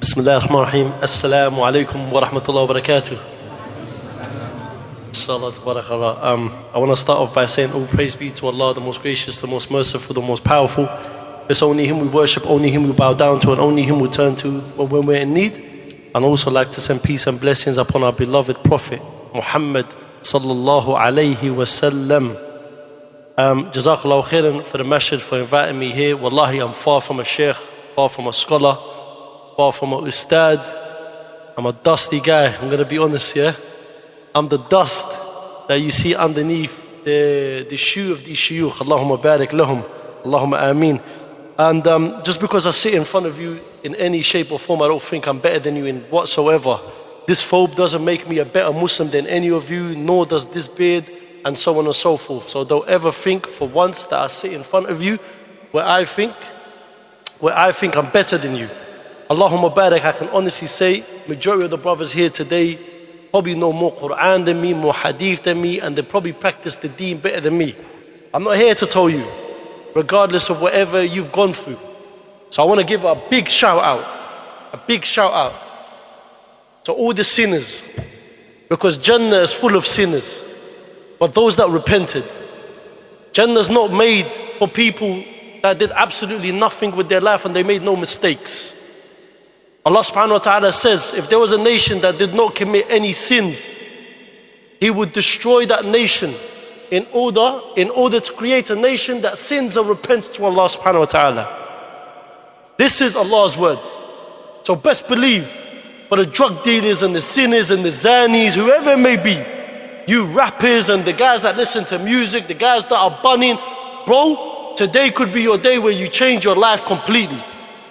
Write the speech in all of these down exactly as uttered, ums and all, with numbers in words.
Bismillah ar-Rahman ar-Rahim. Assalamu alaikum wa rahmatullahi wa barakatuh. Inshallah, tabarakallah. Um, I want to start off by saying all praise be to Allah, the most gracious, the most merciful, the most powerful. It's only Him we worship, only Him we bow down to, and only Him we turn to when we're in need. And also like to send peace and blessings upon our beloved Prophet Muhammad sallallahu alayhi wa sallam. Um, Jazakallahu khairan for the masjid for inviting me here. Wallahi, I'm far from a sheikh, far from a scholar, far from a ustad. I'm a dusty guy, I'm going to be honest, yeah? I'm the dust that you see underneath the, the shoe of these shuyukh. Allahumma barik lahum, Allahumma ameen. And um, just because I sit in front of you in any shape or form, I don't think I'm better than you in whatsoever. This phobe doesn't make me a better Muslim than any of you, nor does this beard, and so on and so forth. So don't ever think for once that I sit in front of you where I think, where I think I'm better than you. Allahumma barak, I can honestly say, majority of the brothers here today probably know more Quran than me, more hadith than me, and they probably practice the deen better than me. I'm not here to tell you, regardless of whatever you've gone through. So I want to give a big shout out, a big shout out to all the sinners, because Jannah is full of sinners, but those that repented. Jannah is not made for people that did absolutely nothing with their life and they made no mistakes. Allah subhanahu wa ta'ala says, if there was a nation that did not commit any sins, He would destroy that nation in order, in order to create a nation that sins and repents to Allah subhanahu wa ta'ala. This is Allah's words. So best believe, for the drug dealers and the sinners and the zanis, whoever it may be, you rappers and the guys that listen to music, the guys that are bunning, bro, today could be your day where you change your life completely.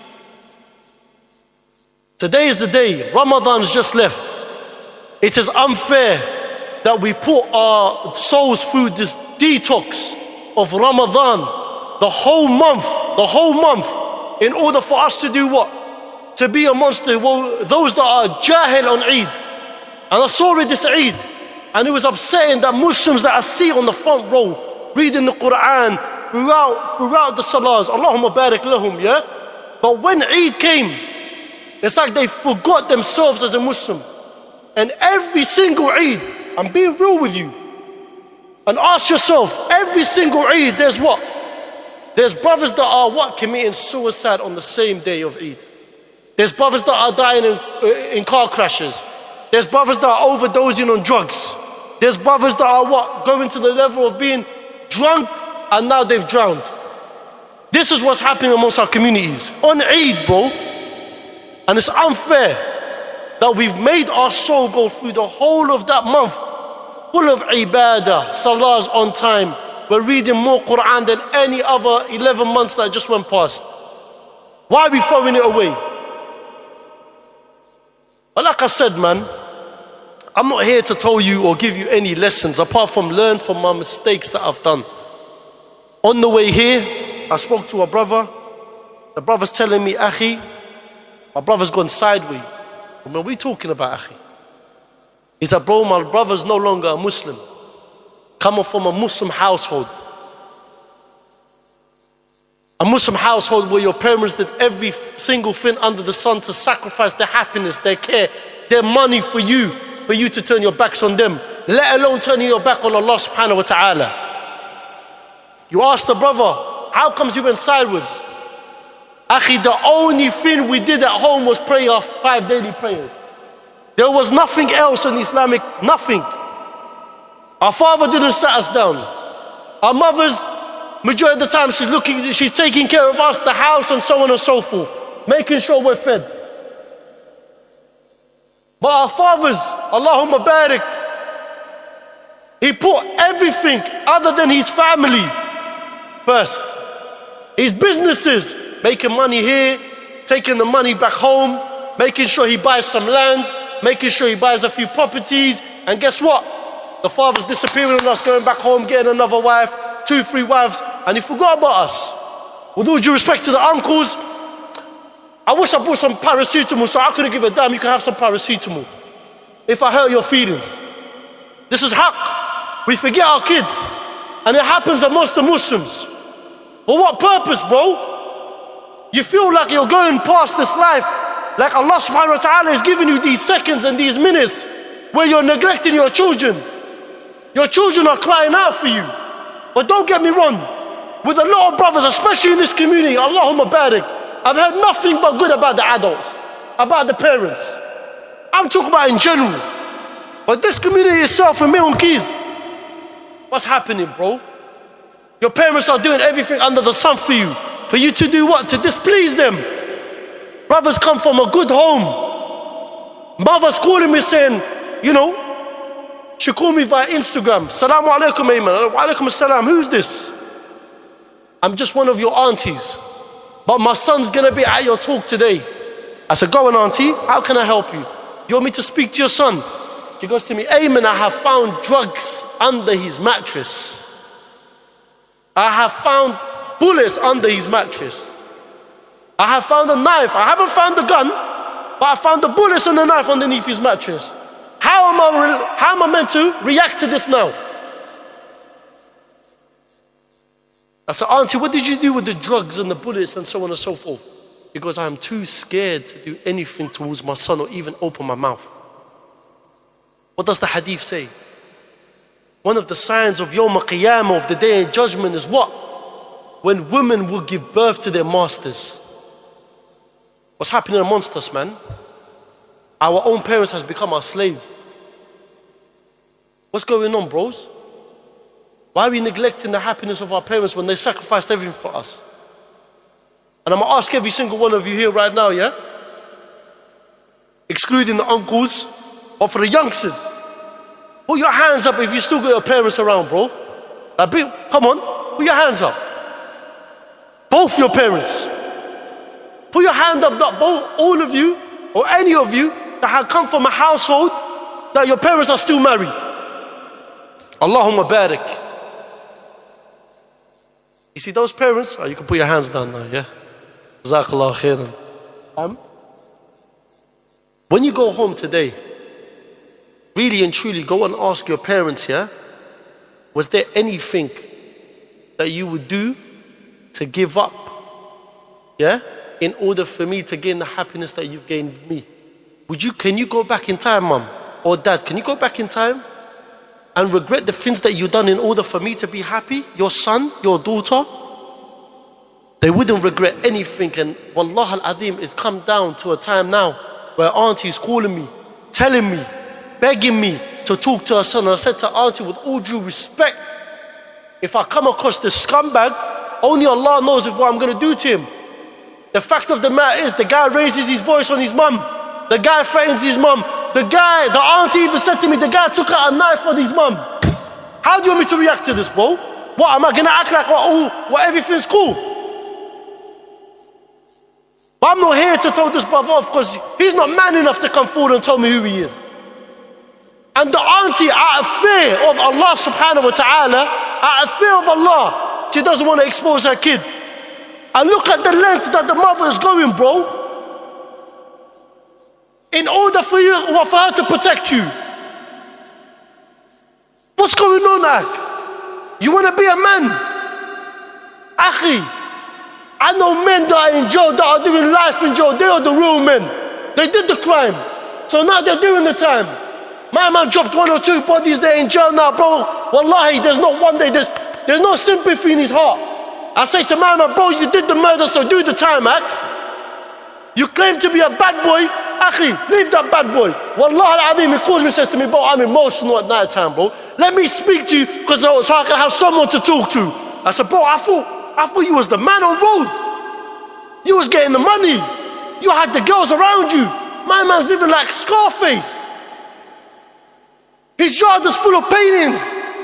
Today is the day. Ramadan's just left. It is unfair that we put our souls through this detox of Ramadan, the whole month, the whole month, in order for us to do what? To be amongst the, well, those that are jahil on Eid. And I saw it this Eid, and it was upsetting that Muslims that I see on the front row, reading the Quran, throughout, throughout the salahs, Allahumma barik lahum, yeah? But when Eid came, it's like they forgot themselves as a Muslim. And every single Eid, I'm being real with you, and ask yourself, every single Eid, there's what? There's brothers that are what? Committing suicide on the same day of Eid. There's brothers that are dying in, uh, in car crashes. There's brothers that are overdosing on drugs. There's brothers that are what? Going to the level of being drunk and now they've drowned. This is what's happening amongst our communities. On Eid, bro. And it's unfair that we've made our soul go through the whole of that month full of ibadah, salahs on time. We're reading more Quran than any other eleven months that just went past. Why are we throwing it away? But like I said, man, I'm not here to tell you or give you any lessons apart from learn from my mistakes that I've done. On the way here, I spoke to a brother. The brother's telling me, Akhi, my brother's gone sideways. What are we talking about, Akhi? He said, bro, my brother's no longer a Muslim. Coming from a Muslim household. A Muslim household where your parents did every single thing under the sun to sacrifice their happiness, their care, their money for you, for you to turn your backs on them, let alone turning your back on Allah subhanahu wa ta'ala. You ask the brother, how comes you went sideways? Akhi, the only thing we did at home was pray our five daily prayers. There was nothing else in Islamic, nothing. Our father didn't sit us down. Our mother's, majority of the time, she's looking, she's taking care of us, the house, and so on and so forth, making sure we're fed. But our fathers, Allahumma barik, he put everything other than his family first. His businesses, making money here, taking the money back home, making sure he buys some land, making sure he buys a few properties, and guess what? The father's disappearing on us, going back home, getting another wife, two, three wives, and he forgot about us. With all due respect to the uncles, I wish I bought some paracetamol so I couldn't give a damn, you can have some paracetamol if I hurt your feelings. This is haqq. We forget our kids, and it happens amongst the Muslims. For what purpose, bro? You feel like you're going past this life like Allah subhanahu wa ta'ala is giving you these seconds and these minutes where you're neglecting your children. Your children are crying out for you. But don't get me wrong, with a lot of brothers, especially in this community, Allahumma barik, I've heard nothing but good about the adults, about the parents. I'm talking about in general. But this community itself, in Milton Keys, what's happening, bro? Your parents are doing everything under the sun for you. For you to do what? To displease them. Brothers come from a good home. Mothers calling me saying, you know, she called me via Instagram. Salamu alaikum, Ayman. Wa alaikum assalam. Who's this? I'm just one of your aunties. But my son's gonna be at your talk today. I said, go on, auntie. How can I help you? You want me to speak to your son? She goes to me, Ayman, I have found drugs under his mattress. I have found bullets under his mattress. I have found a knife. I haven't found the gun, but I found the bullets and the knife underneath his mattress. How am I, how am I meant to react to this now? I said, auntie, what did you do with the drugs and the bullets and so on and so forth? Because I am too scared to do anything towards my son or even open my mouth. What does the hadith say? One of the signs of Yawm al-Qiyamah, of the day of judgment, is what? When women will give birth to their masters. What's happening amongst us, man? Our own parents has become our slaves. What's going on, bros? Why are we neglecting the happiness of our parents when they sacrificed everything for us? And I'm going to ask every single one of you here right now, yeah? Excluding the uncles, but for the youngsters, put your hands up if you still got your parents around, bro. Like, be, come on, put your hands up. Both your parents. Put your hand up, that both, all of you, or any of you that have come from a household that your parents are still married. Allahumma barik. You see those parents? Oh, you can put your hands down now, yeah? Jazakallah khairan. Um, when you go home today, really and truly go and ask your parents, yeah? Was there anything that you would do to give up, yeah? In order for me to gain the happiness that you've gained with me? Would you, can you go back in time, mum or dad? Can you go back in time and regret the things that you've done in order for me to be happy? Your son, your daughter? They wouldn't regret anything. And wallah al-azim, it's come down to a time now where auntie is calling me, telling me, begging me to talk to her son. And I said to auntie, with all due respect, if I come across this scumbag, only Allah knows if what I'm going to do to him. The fact of the matter is, the guy raises his voice on his mum. The guy threatens his mum. The guy, the auntie even said to me, the guy took out a knife on his mum. How do you want me to react to this, bro? What, am I going to act like, what, oh, what, everything's cool? But I'm not here to tell this brother off because he's not man enough to come forward and tell me who he is. And the auntie, out of fear of Allah subhanahu wa ta'ala, out of fear of Allah, she doesn't want to expose her kid. And look at the length that the mother is going, bro. In order for you, for her to protect you. What's going on, Ak? You want to be a man? Akhi, I know men that are in jail, that are doing life in jail. They are the real men. They did the crime. So now they're doing the time. My man dropped one or two bodies, they're in jail now, bro. Wallahi, there's not one day, there's, there's no sympathy in his heart. I say to my man, bro, you did the murder, so do the time, Ak. You claim to be a bad boy, Akhi, leave that bad boy. Wallah al-Azim, he calls me and says to me, bro, I'm emotional at night time, bro. Let me speak to you, because so I can have someone to talk to. I said, bro, I thought, I thought you was the man on road. You was getting the money. You had the girls around you. My man's living like Scarface. His yard is full of paintings.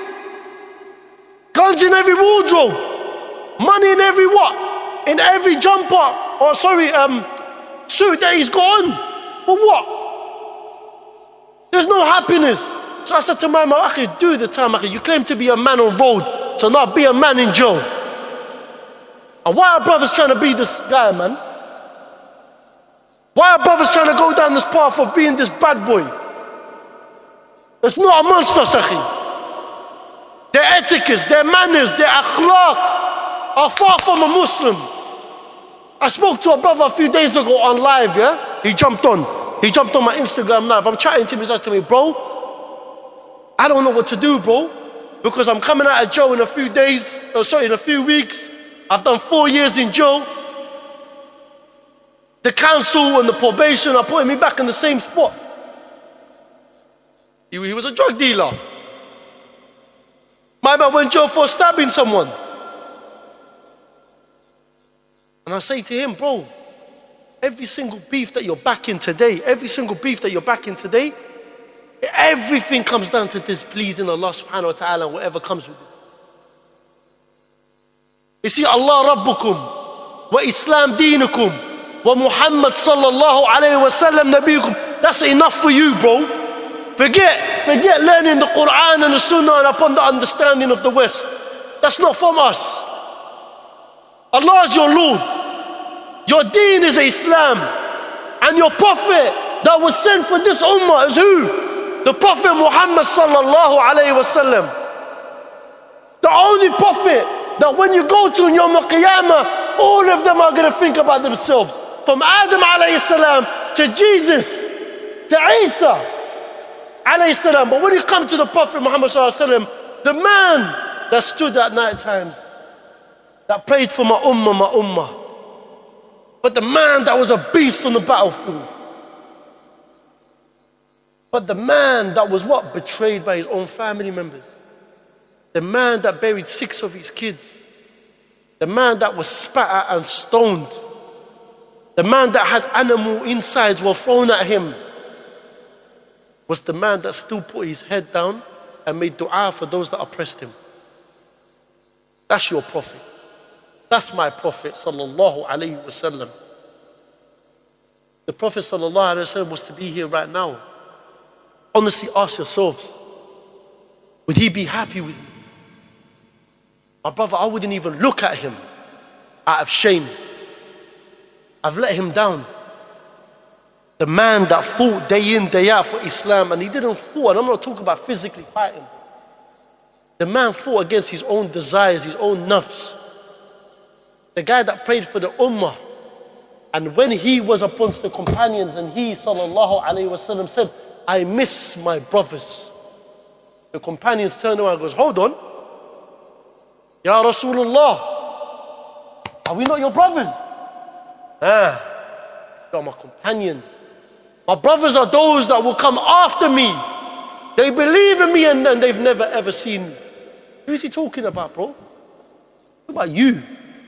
Guns in every wardrobe. Money in every what? In every jumper. Or sorry, um, suit that he's got on. For what? There's no happiness. So I said to my man, Akhi, do the time, Akhi. You claim to be a man on road, so now be a man in jail. And why are brothers trying to be this guy, man? Why are brothers trying to go down this path of being this bad boy? It's not amongst us, Akhi. Their etiquettes, their manners, their akhlaq are far from a Muslim. I spoke to a brother a few days ago on live, yeah? He jumped on. He jumped on my Instagram live. I'm chatting to him. He's like to me, bro, I don't know what to do, bro, because I'm coming out of jail in a few days, oh, sorry, in a few weeks. I've done four years in jail. The council and the probation are putting me back in the same spot. He, he was a drug dealer. My man went to jail for stabbing someone. And I say to him, bro, every single beef that you're back in today, every single beef that you're back in today, everything comes down to displeasing Allah subhanahu wa ta'ala and whatever comes with it. You see, Allah Rabbukum, wa Islam Deenukum, wa Muhammad sallallahu alayhi wa sallam Nabiyukum. That's enough for you, bro. Forget, forget learning the Quran and the Sunnah and upon the understanding of the West. That's not from us. Allah is your Lord. Your deen is Islam. And your Prophet that was sent for this ummah is who? The Prophet Muhammad sallallahu alayhi wa sallam. The only Prophet that when you go to Yawm al-Qiyamah, all of them are going to think about themselves. From Adam alayhi salam to Jesus to Isa alayhi salam. But when you come to the Prophet Muhammad sallallahu alayhi wa sallam, the man that stood at night times, that prayed for my ummah, my ummah. But the man that was a beast on the battlefield. But the man that was what? Betrayed by his own family members. The man that buried six of his kids. The man that was spat at and stoned. The man that had animal insides were thrown at him. Was the man that still put his head down and made dua for those that oppressed him. That's your Prophet. That's my Prophet sallallahu alayhi wa sallam. The Prophet sallallahu alayhi wa sallam was to be here right now. Honestly, ask yourselves, would he be happy with me? My brother, I wouldn't even look at him out of shame. I've let him down. The man that fought day in, day out for Islam, and he didn't fight, and I'm not talking about physically fighting. The man fought against his own desires, his own nafs. The guy that prayed for the ummah, and when he was amongst the companions and he sallallahu alayhi wa sallam said, I miss my brothers. The companions turned around and goes, hold on. Ya Rasulullah, are we not your brothers? Ah, you are my companions. My brothers are those that will come after me. They believe in me and, and they've never ever seen me. Who is he talking about, bro? What about you?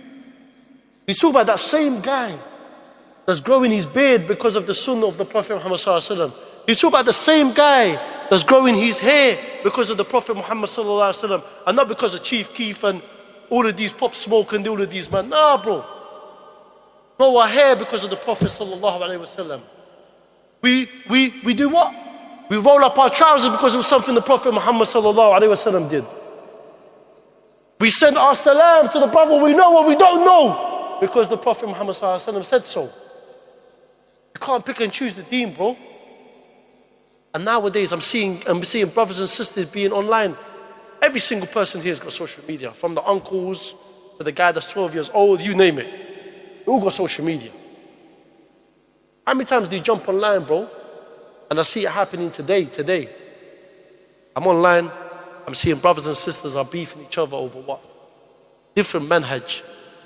He's talking about that same guy that's growing his beard because of the sunnah of the Prophet Muhammad sallallahu alaihi wasallam. He's talking about the same guy that's growing his hair because of the Prophet Muhammad sallallahu alaihi wasallam, and not because of Chief Keef and all of these Pop Smoke and all of these man. Nah, bro. Grow our hair because of the Prophet sallallahu alaihi wasallam. We we we do what? We roll up our trousers because it was something the Prophet Muhammad sallallahu alaihi wasallam did. We send our salam to the brother we know or we don't know because the Prophet Muhammad sallallahu alaihi wasallam said so. You can't pick and choose the deen, bro. And nowadays I'm seeing I'm seeing brothers and sisters being online. Every single person here has got social media, from the uncles to the guy that's twelve years old, you name it. We all got social media. How many times do you jump online, bro? And I see it happening today, today. I'm online, I'm seeing brothers and sisters are beefing each other over what? Different manhaj.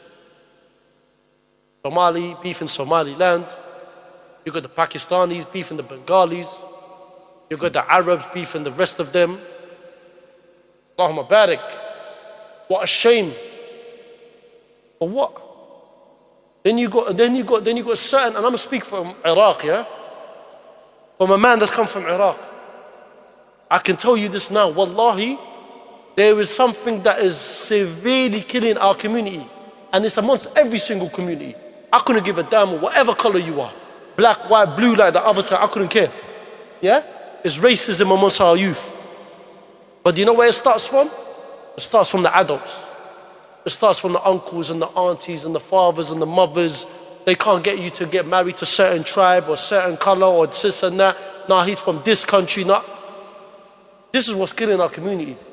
Somali beefing Somaliland. You've got the Pakistanis beefing the Bengalis. You've got the Arabs beefing the rest of them. Allahumma barik. What a shame. For what? Then you got, then you got, then you got certain, and I'm gonna speak from Iraq, yeah? From a man that's come from Iraq. I can tell you this now, wallahi, there is something that is severely killing our community, and it's amongst every single community. I couldn't give a damn whatever color you are, black, white, blue, like the avatar, I couldn't care. Yeah? It's racism amongst our youth. But do you know where it starts from? It starts from the adults. It starts from the uncles and the aunties and the fathers and the mothers. They can't get you to get married to a certain tribe or certain color or this and that. Nah, he's from this country. Nah. This is what's killing our communities.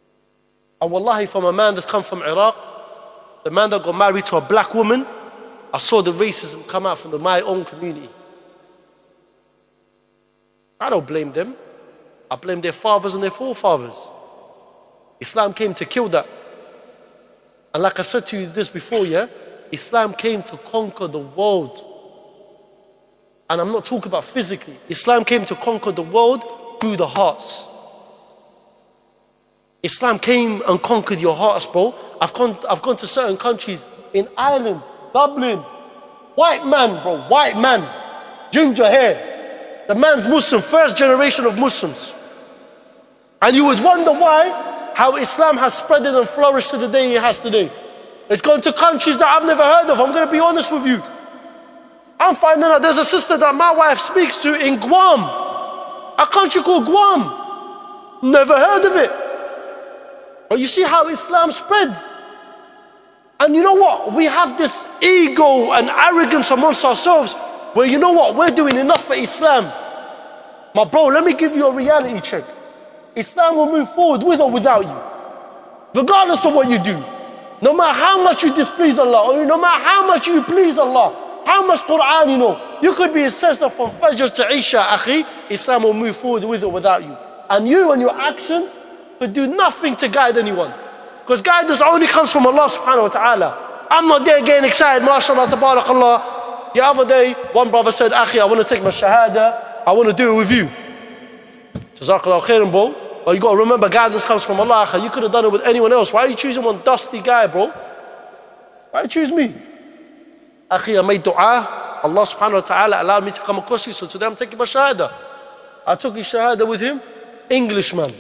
And wallahi, from a man that's come from Iraq, the man that got married to a black woman, I saw the racism come out from the, my own community. I don't blame them. I blame their fathers and their forefathers. Islam came to kill that. And like I said to you this before, yeah, Islam came to conquer the world. And I'm not talking about physically. Islam came to conquer the world through the hearts. Islam came and conquered your hearts, bro. I've gone, I've gone to certain countries in Ireland, Dublin. White man, bro, white man. Ginger hair. The man's Muslim, first generation of Muslims. And you would wonder why, how Islam has spread and flourished to the day it has today. It's gone to countries that I've never heard of. I'm going to be honest with you. I'm finding out there's a sister that my wife speaks to in Guam. A country called Guam. Never heard of it. But you see how Islam spreads. And you know what? We have this ego and arrogance amongst ourselves where, you know what? We're doing enough for Islam. My bro, let me give you a reality check. Islam will move forward with or without you. Regardless of what you do. No matter how much you displease Allah, or no matter how much you please Allah, how much Quran you know, you could be a sister from Fajr to Isha, akhi, Islam will move forward with or without you. And you and your actions could do nothing to guide anyone. Because guidance only comes from Allah subhanahu wa ta'ala. I'm not there getting excited, mashallah, tabarakallah. The other day, one brother said, akhi, I want to take my shahada, I want to do it with you. Jazakallah khairan, bro. But you got to remember, guidance comes from Allah. You could have done it with anyone else. Why are you choosing one dusty guy, bro? Why you choose me? Akhi, I made dua. Allah subhanahu wa ta'ala allowed me to come across you. So today I'm taking my shahada. I took his shahada with him. Englishman.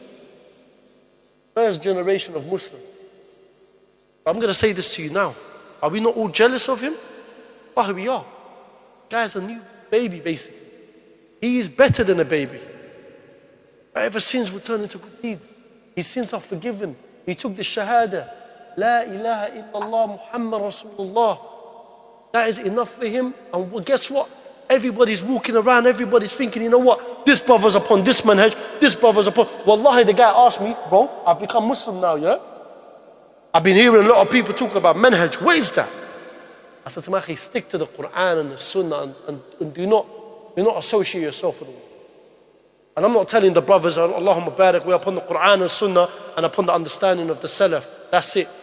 First generation of Muslims. I'm going to say this to you now. Are we not all jealous of him? Why we are. Guy's a new baby, basically. He is better than a baby. Whatever sins will turn into good deeds. His sins are forgiven. He took the shahada. La ilaha illallah Muhammad Rasulullah. That is enough for him. And well, guess what? Everybody's walking around, everybody's thinking, you know what? This brother's upon this manhaj, this brother's upon... Wallahi, the guy asked me, bro, I've become Muslim now, yeah? I've been hearing a lot of people talking about manhaj. What is that? I said to him, akhi, stick to the Quran and the Sunnah and, and, and do not, do not associate yourself with them. And I'm not telling the brothers, Allahumma barak, we're upon the Quran and Sunnah and upon the understanding of the Salaf. That's it.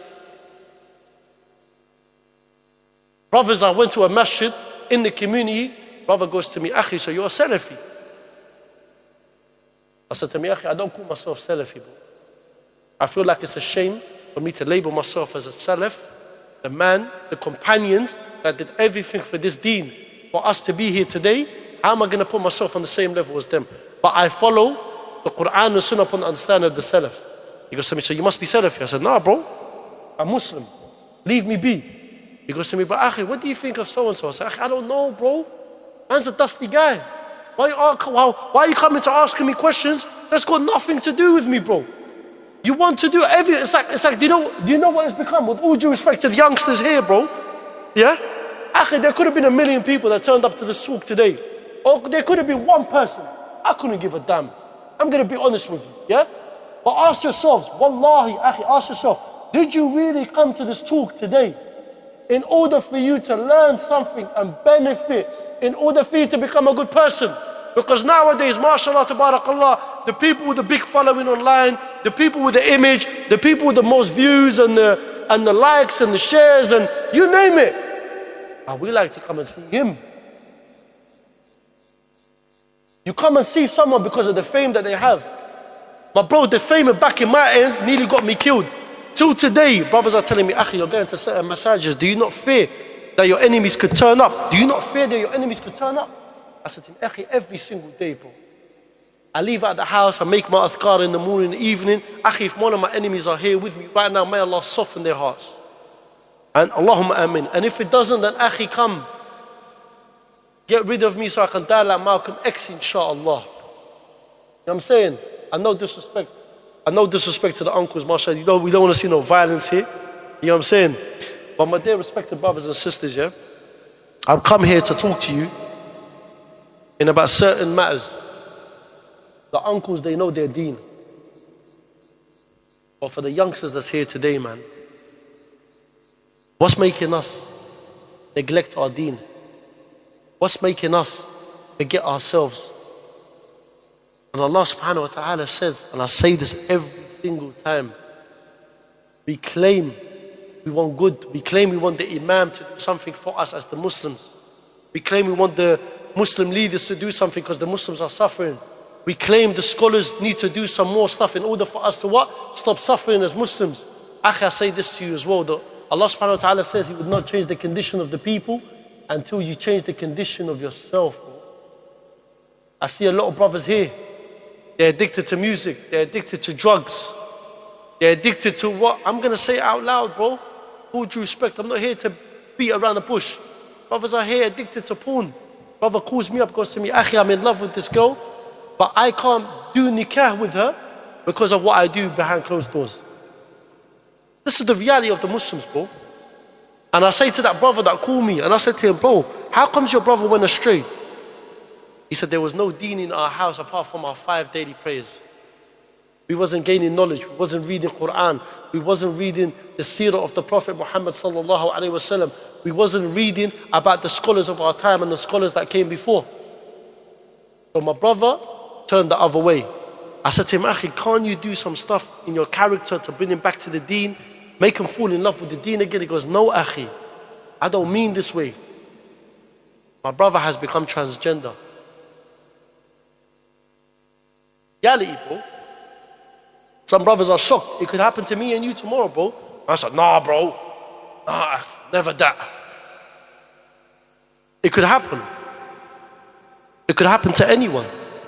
Brothers, I went to a masjid in the community. Brother goes to me, akhi, so you're a Salafi? I said to him, akhi, I don't call myself Salafi, bro. I feel like it's a shame for me to label myself as a Salaf, the man, the companions that did everything for this deen, for us to be here today. How am I going to put myself on the same level as them? But I follow the Quran and Sunnah upon the understanding of the Salaf. He goes to me, so you must be Salafi. I said, nah, bro, I'm Muslim. Leave me be. He goes to me, but akhi, what do you think of so-and-so? I said, akhi, I don't know, bro. Man's a dusty guy. Why, why are you coming to asking me questions that's got nothing to do with me, bro? You want to do every... It's like, it's like do, you know, do you know what it's become? With all due respect to the youngsters here, bro. Yeah? Akhi, there could have been a million people that turned up to this talk today. Or there could have been one person. I couldn't give a damn. I'm going to be honest with you, yeah? But ask yourselves, wallahi, akhi, ask yourself, did you really come to this talk today in order for you to learn something and benefit, in order for you to become a good person? Because nowadays, mashallah, tabarakallah, the people with the big following online, the people with the image, the people with the most views and the, and the likes and the shares and you name it. And we like to come and see him. You come and see someone because of the fame that they have. My bro, the fame back in my ends nearly got me killed. Till today, brothers are telling me, akhi, you're going to certain massages. Do you not fear that your enemies could turn up? Do you not fear that your enemies could turn up? I said to him, akhi, every single day, bro. I leave out the house, I make my adhkar in the morning, in the evening. Akhi, if one of my enemies are here with me right now, may Allah soften their hearts. And Allahumma amin. And if it doesn't, then akhi, come. Get rid of me so I can die like Malcolm X, inshallah. You know what I'm saying? I know disrespect. I know disrespect to the uncles, mashallah. You know, we don't want to see no violence here. You know what I'm saying? But my dear respected brothers and sisters, yeah? I've come here to talk to you in about certain matters. The uncles, they know their deen. But for the youngsters that's here today, man, what's making us neglect our deen? What's making us forget ourselves? And Allah subhanahu wa ta'ala says, and I say this every single time, we claim we want good. We claim we want the Imam to do something for us as the Muslims. We claim we want the Muslim leaders to do something because the Muslims are suffering. We claim the scholars need to do some more stuff in order for us to what? Stop suffering as Muslims. Akhi, I say this to you as well, that Allah subhanahu wa ta'ala says He would not change the condition of the people until you change the condition of yourself. I see a lot of brothers here. They're addicted to music. They're addicted to drugs. They're addicted to what? I'm going to say it out loud, bro. All due respect, I'm not here to beat around the bush. Brothers are here addicted to porn. Brother calls me up, goes to me, Akhi, I'm in love with this girl, but I can't do nikah with her because of what I do behind closed doors. This is the reality of the Muslims, bro. And I say to that brother that called me, and I said to him, bro, how comes your brother went astray? He said, there was no deen in our house apart from our five daily prayers. We wasn't gaining knowledge, we wasn't reading Quran, we wasn't reading the seerah of the Prophet Muhammad sallallahu alaihi wasallam, we wasn't reading about the scholars of our time and the scholars that came before. So my brother turned the other way. I said to him, Akhi, can't you do some stuff in your character to bring him back to the deen? Make him fall in love with the deen again? He goes, no, Akhi, I don't mean this way. My brother has become transgender. Reality, bro. Some brothers are shocked. It could happen to me and you tomorrow, bro. I said, nah, bro. Nah, never that. It could happen. It could happen to anyone.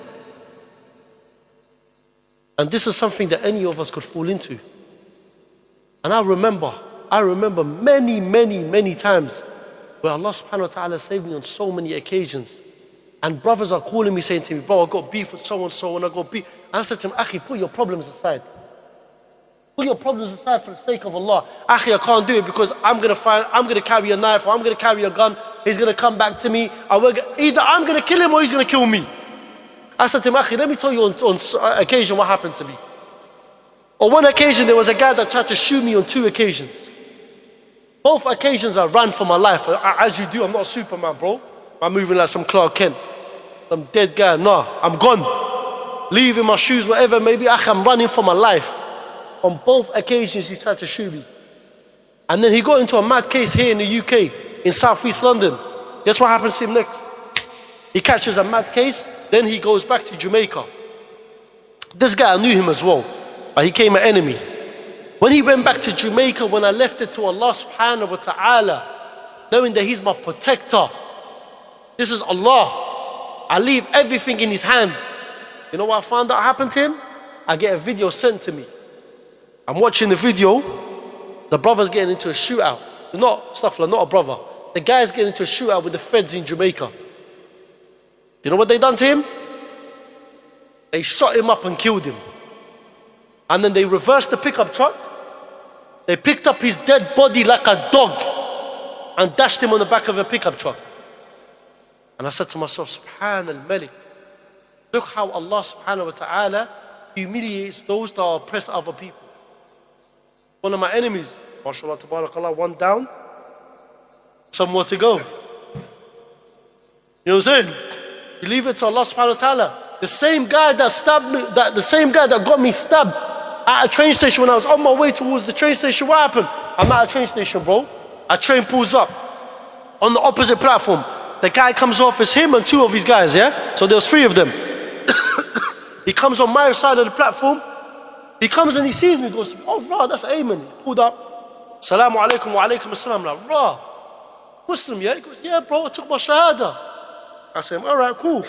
And this is something that any of us could fall into. And I remember, I remember many, many, many times where Allah subhanahu wa ta'ala saved me on so many occasions. And brothers are calling me saying to me, bro, I got beef with so-and-so and I got beef. And I said to him, Akhi, put your problems aside. Put your problems aside for the sake of Allah. Akhi, I can't do it because I'm going to find, I'm going to carry a knife or I'm going to carry a gun. He's going to come back to me. I will, either I'm going to kill him or he's going to kill me. I said to him, Akhi, let me tell you on, on occasion what happened to me. On one occasion, there was a guy that tried to shoot me on two occasions. Both occasions I ran for my life. As you do, I'm not Superman, bro. I'm moving like some Clark Kent. Some dead guy. No, I'm gone. Leaving my shoes, whatever, maybe I'm running for my life. On both occasions, he tried to shoot me. And then he got into a mad case here in the U K, in South East London. Guess what happens to him next? He catches a mad case, then he goes back to Jamaica. This guy, I knew him as well, but he came an enemy. When he went back to Jamaica, when I left it to Allah subhanahu wa ta'ala, knowing that He's my protector, this is Allah, I leave everything in His hands. You know what I found out happened to him? I get a video sent to me. I'm watching the video, the brother's getting into a shootout. Not stuff like, not a brother. The guy's getting into a shootout with the feds in Jamaica. You know what they done to him? They shot him up and killed him. And then they reversed the pickup truck. They picked up his dead body like a dog and dashed him on the back of a pickup truck. And I said to myself, Subhan al-Malik, look how Allah subhanahu wa ta'ala humiliates those that oppress other people. One of my enemies, mashallah, tabarakallah, one down, some more to go. You know what I'm saying? You leave it to Allah subhanahu wa ta'ala. The same guy that stabbed me, that, the same guy that got me stabbed at a train station when I was on my way towards the train station, what happened? I'm at a train station, bro. A train pulls up on the opposite platform. The guy comes off as him and two of his guys, yeah? So there was three of them. He comes on my side of the platform. He comes and he sees me, goes, oh, rah, that's Ayman. He pulled up. Salamu alaikum wa alaikum assalam. Like, rah, Muslim, yeah? He goes, yeah, bro, I took my shahada. I said, all right, cool.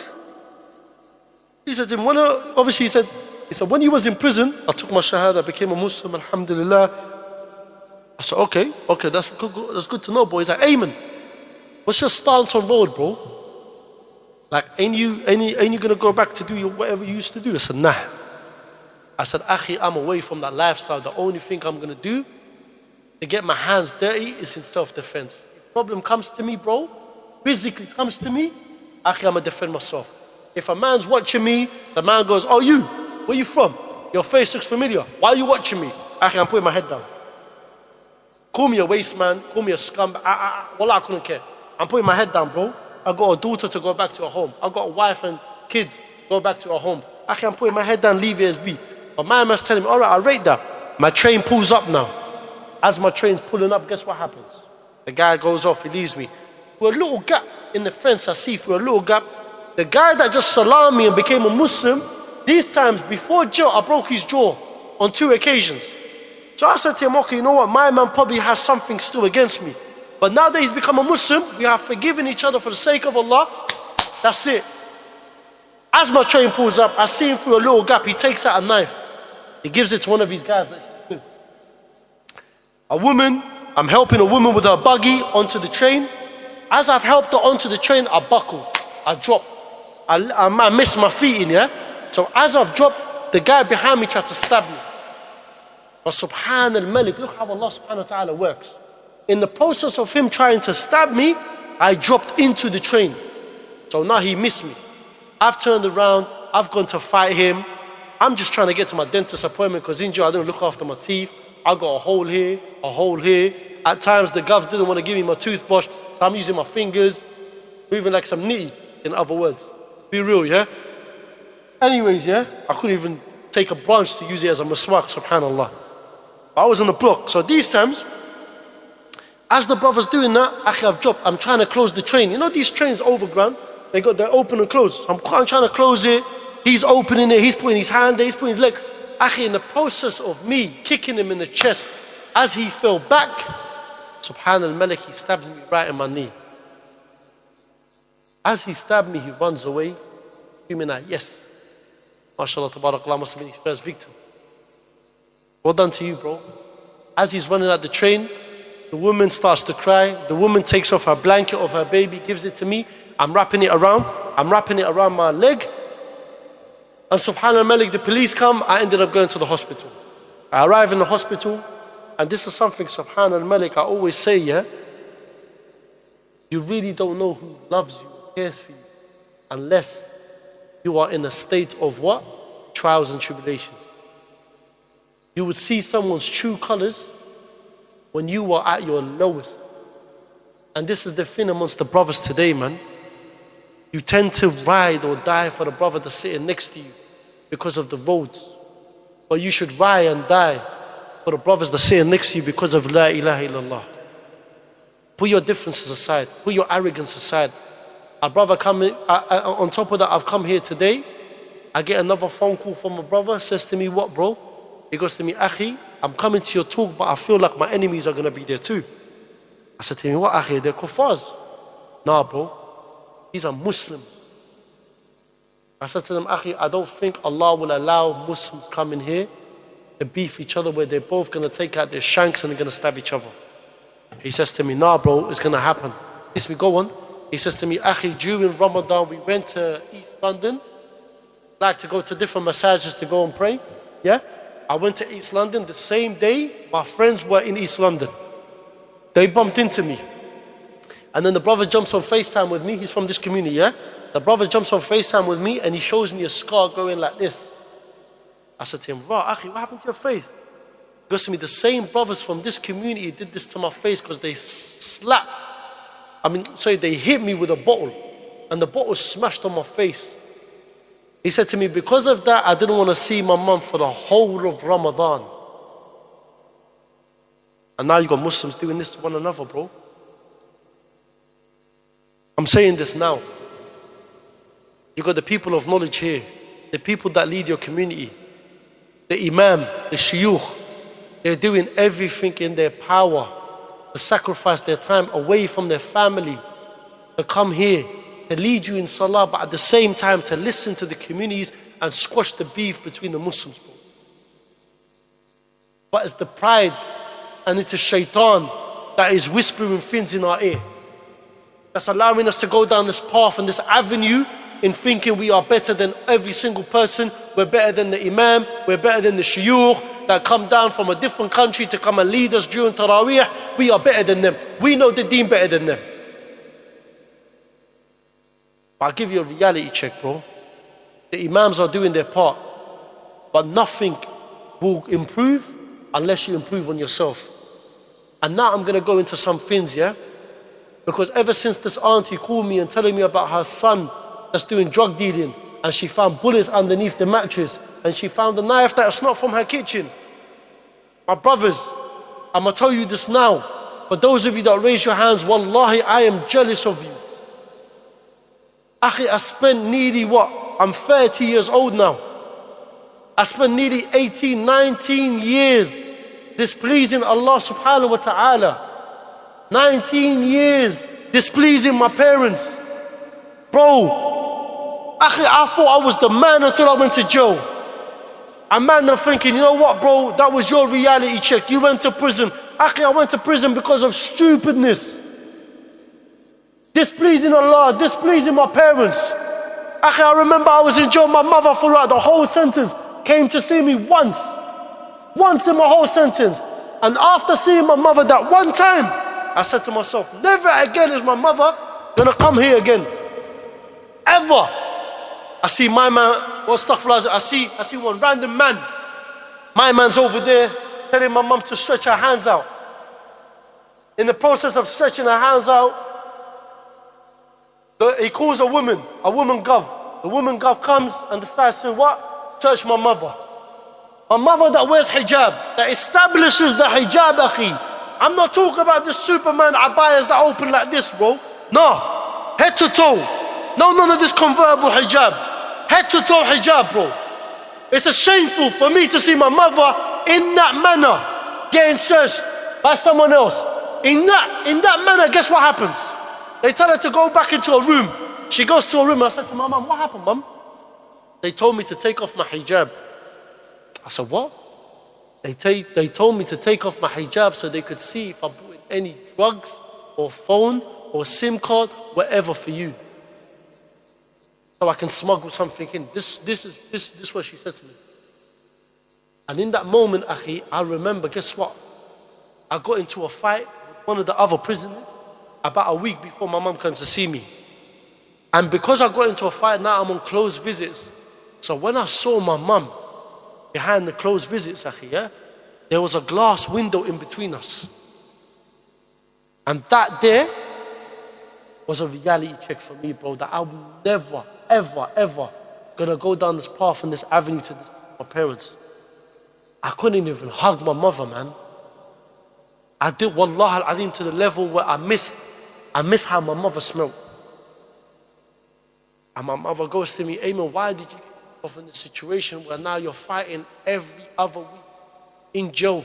He said to him, when I, obviously he said, he said, when he was in prison, I took my shahada, I became a Muslim, alhamdulillah. I said, okay, okay, that's good, that's good to know, boy. He's like, Ayman, what's your stance on road, bro? Like, ain't you, ain't you, ain't you gonna go back to do your, whatever you used to do? I said, nah. I said, Akhi, I'm away from that lifestyle. The only thing I'm gonna do to get my hands dirty is in self-defense. If a problem comes to me, bro, physically comes to me, Akhi, I'm gonna defend myself. If a man's watching me, the man goes, oh, you, where you from? Your face looks familiar. Why are you watching me? Akhi, I'm putting my head down. Call me a waste man, call me a scum. I, I, I, Wallah, I couldn't care. I'm putting my head down, bro. I got a daughter to go back to her home. I got a wife and kids to go back to her home. I can put my head down, leave it as be. But my man's telling me, all right, I'll rate that. My train pulls up now. As my train's pulling up, guess what happens? The guy goes off, he leaves me. Through a little gap in the fence I see, through a little gap, the guy that just salamed me and became a Muslim, these times before jail, I broke his jaw on two occasions. So I said to him, okay, you know what, my man probably has something still against me. But now that he's become a Muslim, we have forgiven each other for the sake of Allah. That's it. As my train pulls up, I see him through a little gap, he takes out a knife. He gives it to one of his guys. A woman, I'm helping a woman with her buggy onto the train. As I've helped her onto the train, I buckle, I drop. I, I, I miss my feet in, yeah? So as I've dropped, the guy behind me tried to stab me. But Subhan al-Malik, look how Allah subhanahu wa ta'ala works. In the process of him trying to stab me, I dropped into the train. So now he missed me. I've turned around, I've gone to fight him. I'm just trying to get to my dentist appointment because in jail I didn't look after my teeth. I got a hole here, a hole here. At times the govs didn't want to give me my toothbrush, so I'm using my fingers, moving like some nitty, in other words. Be real, yeah? Anyways, yeah, I couldn't even take a branch to use it as a maswak, subhanallah. I was on the block, so these times, as the brother's doing that, akhi, I've dropped, I'm trying to close the train. You know these trains overground, they got, they're open and closed. So I'm, I'm trying to close it, he's opening it, he's putting his hand there, he's putting his leg. Akhi, in the process of me kicking him in the chest, as he fell back, Subhan al-Malik, he stabs me right in my knee. As he stabbed me, he runs away, screaming out, yes. MashaAllah, tabarakallah, must have been his first victim. Well done to you, bro. As he's running out the train, the woman starts to cry. The woman takes off her blanket of her baby, gives it to me. I'm wrapping it around. I'm wrapping it around my leg. And subhanallah, the police come. I ended up going to the hospital. I arrive in the hospital, and this is something, subhanallah, I always say, yeah, you really don't know who loves you, cares for you, unless you are in a state of what? Trials and tribulations. You would see someone's true colors when you are at your lowest. And this is the thing amongst the brothers today, man. You tend to ride or die for the brother that's sitting next to you because of the roads. But you should ride and die for the brothers that's sitting next to you because of La ilaha illallah. Put your differences aside. Put your arrogance aside. A brother coming, I, I, on top of that, I've come here today. I get another phone call from a brother, says to me, what, bro? He goes to me, Akhi, I'm coming to your talk, but I feel like my enemies are going to be there too. I said to him, what, Akhi? They're kuffars. Nah, bro. These are Muslims. I said to them, Akhi, I don't think Allah will allow Muslims coming here to beef each other where they're both going to take out their shanks and they're going to stab each other. He says to me, nah, bro, it's going to happen. Yes, we go on. He says to me, Akhi, during Ramadan, we went to East London. Like to go to different massages to go and pray. Yeah? I went to East London the same day. My friends were in East London. They bumped into me. And then the brother jumps on FaceTime with me. He's from this community, yeah? The brother jumps on FaceTime with me and he shows me a scar going like this. I said to him, Rah, Akhi, what happened to your face? He goes to me, the same brothers from this community did this to my face because they slapped. I mean, sorry, they hit me with a bottle. And the bottle smashed on my face. He said to me, because of that, I didn't want to see my mum for the whole of Ramadan. And now you got Muslims doing this to one another, bro. I'm saying this now. You got the people of knowledge here, the people that lead your community, the imam, the shuyukh. They're doing everything in their power to sacrifice their time away from their family, to come here, to lead you in salah, but at the same time to listen to the communities and squash the beef between the Muslims. But it's the pride and it's the shaitan that is whispering things in our ear, that's allowing us to go down this path and this avenue in thinking we are better than every single person. We're better than the imam, we're better than the shuyukh that come down from a different country to come and lead us during Taraweeh. We are better than them. We know the deen better than them. But I'll give you a reality check, bro. The imams are doing their part, but nothing will improve unless you improve on yourself. And now I'm going to go into some things, yeah? Because ever since this auntie called me and telling me about her son that's doing drug dealing, and she found bullets underneath the mattress, and she found a knife that's not from her kitchen. My brothers, I'm going to tell you this now. For those of you that raise your hands, wallahi, I am jealous of you. Akhi, I spent nearly what? I'm thirty years old now. I spent nearly eighteen, nineteen years displeasing Allah subhanahu wa ta'ala. nineteen years displeasing my parents. Bro, akhi, I thought I was the man until I went to jail. And man, I'm thinking, you know what, bro? That was your reality check. You went to prison. Akhi, I went to prison because of stupidness. Displeasing Allah, displeasing my parents. Akhi, I remember I was in jail. My mother, throughout the whole sentence, came to see me once. Once in my whole sentence. And after seeing my mother that one time, I said to myself, never again is my mother gonna come here again. Ever. I see my man, what stuff like I see, I see one random man. My man's over there telling my mum to stretch her hands out. In the process of stretching her hands out, the, he calls a woman, a woman gov. The woman gov comes and decides to what? Search my mother. My mother that wears hijab, that establishes the hijab, akhi. I'm not talking about the Superman abayas that open like this, bro. No, head to toe. No, none of this convertible hijab. Head to toe hijab, bro. It's a shameful for me to see my mother in that manner getting searched by someone else. In that, in that manner, guess what happens? They tell her to go back into a room. She goes to a room. I said to my mum, what happened, mum? They told me to take off my hijab. I said, what? They, take, they told me to take off my hijab so they could see if I brought in any drugs or phone or SIM card, whatever for you. So I can smuggle something in. This, this, is, this, this is what she said to me. And in that moment, akhi, I remember, guess what? I got into a fight with one of the other prisoners about a week before my mum comes to see me. And because I got into a fight, now I'm on closed visits. So when I saw my mum behind the closed visits, akhi, yeah, there was a glass window in between us. And that there was a reality check for me, bro, that I'm never, ever, ever gonna go down this path and this avenue to this, my parents. I couldn't even hug my mother, man. I did, wallah al-azim, to the level where I missed, I missed how my mother smelled. And my mother goes to me, Ayman, why did you get yourself in this situation where now you're fighting every other week in jail?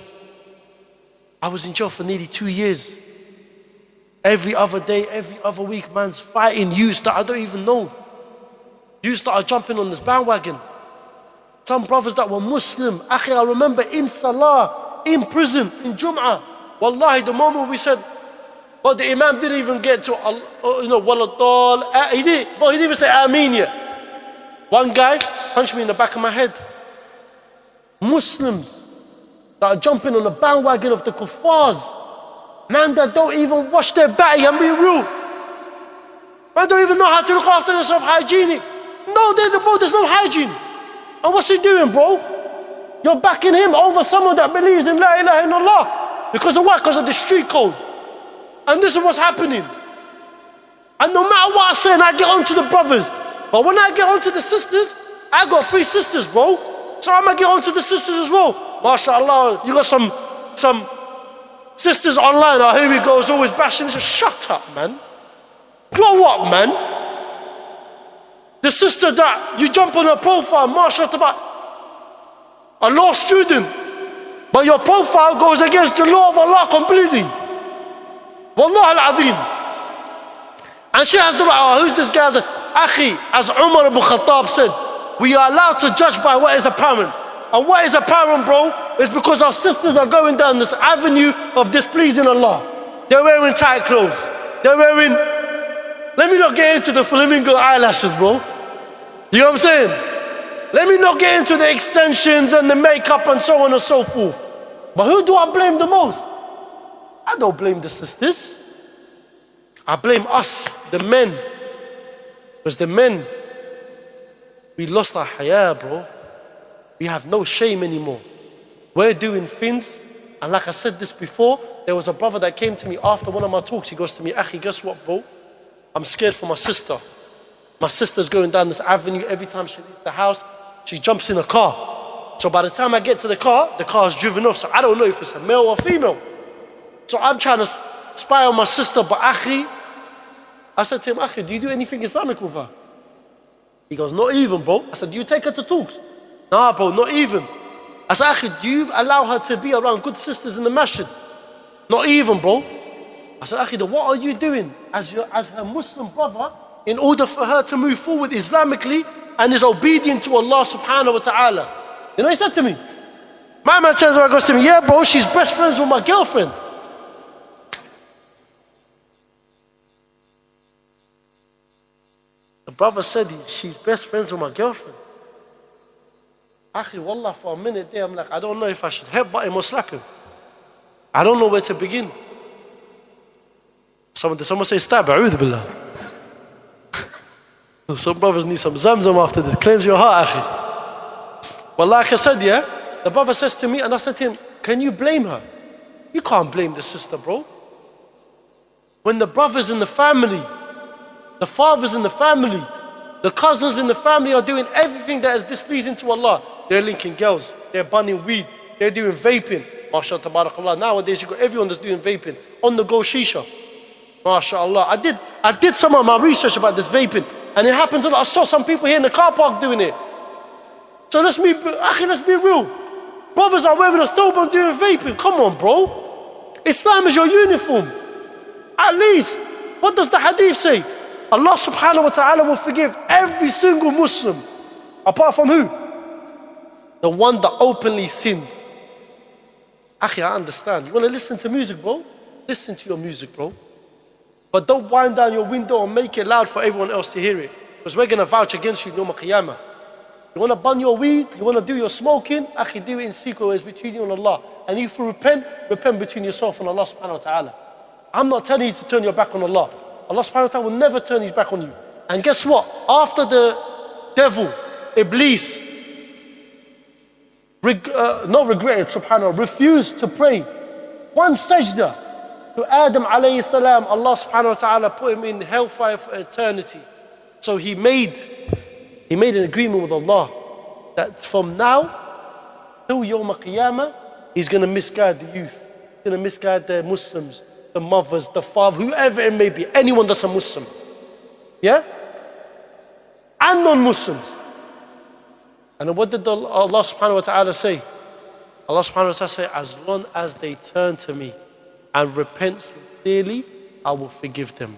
I was in jail for nearly two years. Every other day, every other week, man's fighting youths that I don't even know. Youths that are jumping on this bandwagon. Some brothers that were Muslim. Akhi, I remember in Salah, in prison, in Jum'ah. Wallahi, the moment we said, but the Imam didn't even get to, you know, Waladal. He did, but he didn't even say Ameen yet. One guy punched me in the back of my head. Muslims that are jumping on the bandwagon of the kuffars. Man that don't even wash their body and be real. Man don't even know how to look after themselves hygienic. No, there's, bro, there's no hygiene. And what's he doing, bro? You're backing him over someone that believes in La ilaha illallah. Because of what? Because of the street code. And this is what's happening. And no matter what I say, and I get on to the brothers. But when I get on to the sisters, I got three sisters, bro. So I'm going to get on to the sisters as well. MashaAllah, you got some, some sisters online. Oh, here we go, it's always bashing. Just shut up, man. Grow up, man. The sister that you jump on her profile, mashallah, about a law student, but your profile goes against the law of Allah completely. Wallah al-azim. And she has the right, oh, who's this guy? The, Akhi, as Umar ibn Khattab said, we are allowed to judge by what is apparent. And what is apparent, bro, is because our sisters are going down this avenue of displeasing Allah. They're wearing tight clothes. They're wearing, let me not get into the flamingo eyelashes, bro. You know what I'm saying? Let me not get into the extensions and the makeup and so on and so forth. But who do I blame the most? I don't blame the sisters. I blame us, the men. Because the men, we lost our haya, bro. We have no shame anymore. We're doing things And like I said this before, there was a brother that came to me after one of my talks. He goes to me, Akhi, guess what, bro? I'm scared for my sister. My sister's going down this avenue. Every time she leaves the house, she jumps in a car. So by the time I get to the car, the car's driven off. So I don't know if it's a male or female. So I'm trying to spy on my sister, but Akhi, I said to him, Akhi, do you do anything Islamic with her? He goes, not even, bro. I said, do you take her to talks? Nah, bro, not even. I said, Akhi, do you allow her to be around good sisters in the masjid? Not even, bro. I said, Akhi, what are you doing as, your, as her Muslim brother in order for her to move forward Islamically and is obedient to Allah subhanahu wa ta'ala? You know what he said to me? My man turns around and goes to me, yeah, bro, she's best friends with my girlfriend. The brother said he, she's best friends with my girlfriend. Akhi, wallah, for a minute there, I'm like, I don't know if I should headbutt him or slap him. I don't know where to begin. Someone, did someone say stab? A'udhu billah. Some brothers need some zamzam after this. Cleanse your heart, Akhi. Well, like I said, yeah, the brother says to me, and I said to him, can you blame her? You can't blame the sister, bro. When the brothers in the family, the fathers in the family, the cousins in the family are doing everything that is displeasing to Allah. They're linking girls, they're burning weed, they're doing vaping. MashaAllah, tabarakallah. Nowadays you got everyone that's doing vaping. On the go shisha. MashaAllah. I did, I did some of my research about this vaping. And it happens a lot. I saw some people here in the car park doing it. So let's be, akhi, let's be real. Brothers are wearing a thobe and doing vaping. Come on, bro. Islam is your uniform. At least, what does the hadith say? Allah subhanahu wa ta'ala will forgive every single Muslim. Apart from who? The one that openly sins. Akhi, I understand. You want to listen to music, bro? Listen to your music, bro. But don't wind down your window and make it loud for everyone else to hear it. Because we're going to vouch against you, Yawm al-Qiyamah. You want to burn your weed, you want to do your smoking, akhi, do it in secret ways between you and Allah. And if you repent, repent between yourself and Allah subhanahu wa ta'ala. I'm not telling you to turn your back on Allah. Allah subhanahu wa ta'ala will never turn his back on you. And guess what? After the devil, Iblis, reg uh, not regretted, subhanAllah, refused to pray one sajda to Adam alayhi salam, Allah subhanahu wa ta'ala put him in hellfire for eternity. So he made, he made an agreement with Allah that from now till Yawm al-Qiyamah, he's going to misguide the youth. He's going to misguide the Muslims, the mothers, the father, whoever it may be, anyone that's a Muslim. Yeah? And non-Muslims. And what did Allah subhanahu wa ta'ala say? Allah subhanahu wa ta'ala say, as long as they turn to me and repent sincerely, I will forgive them.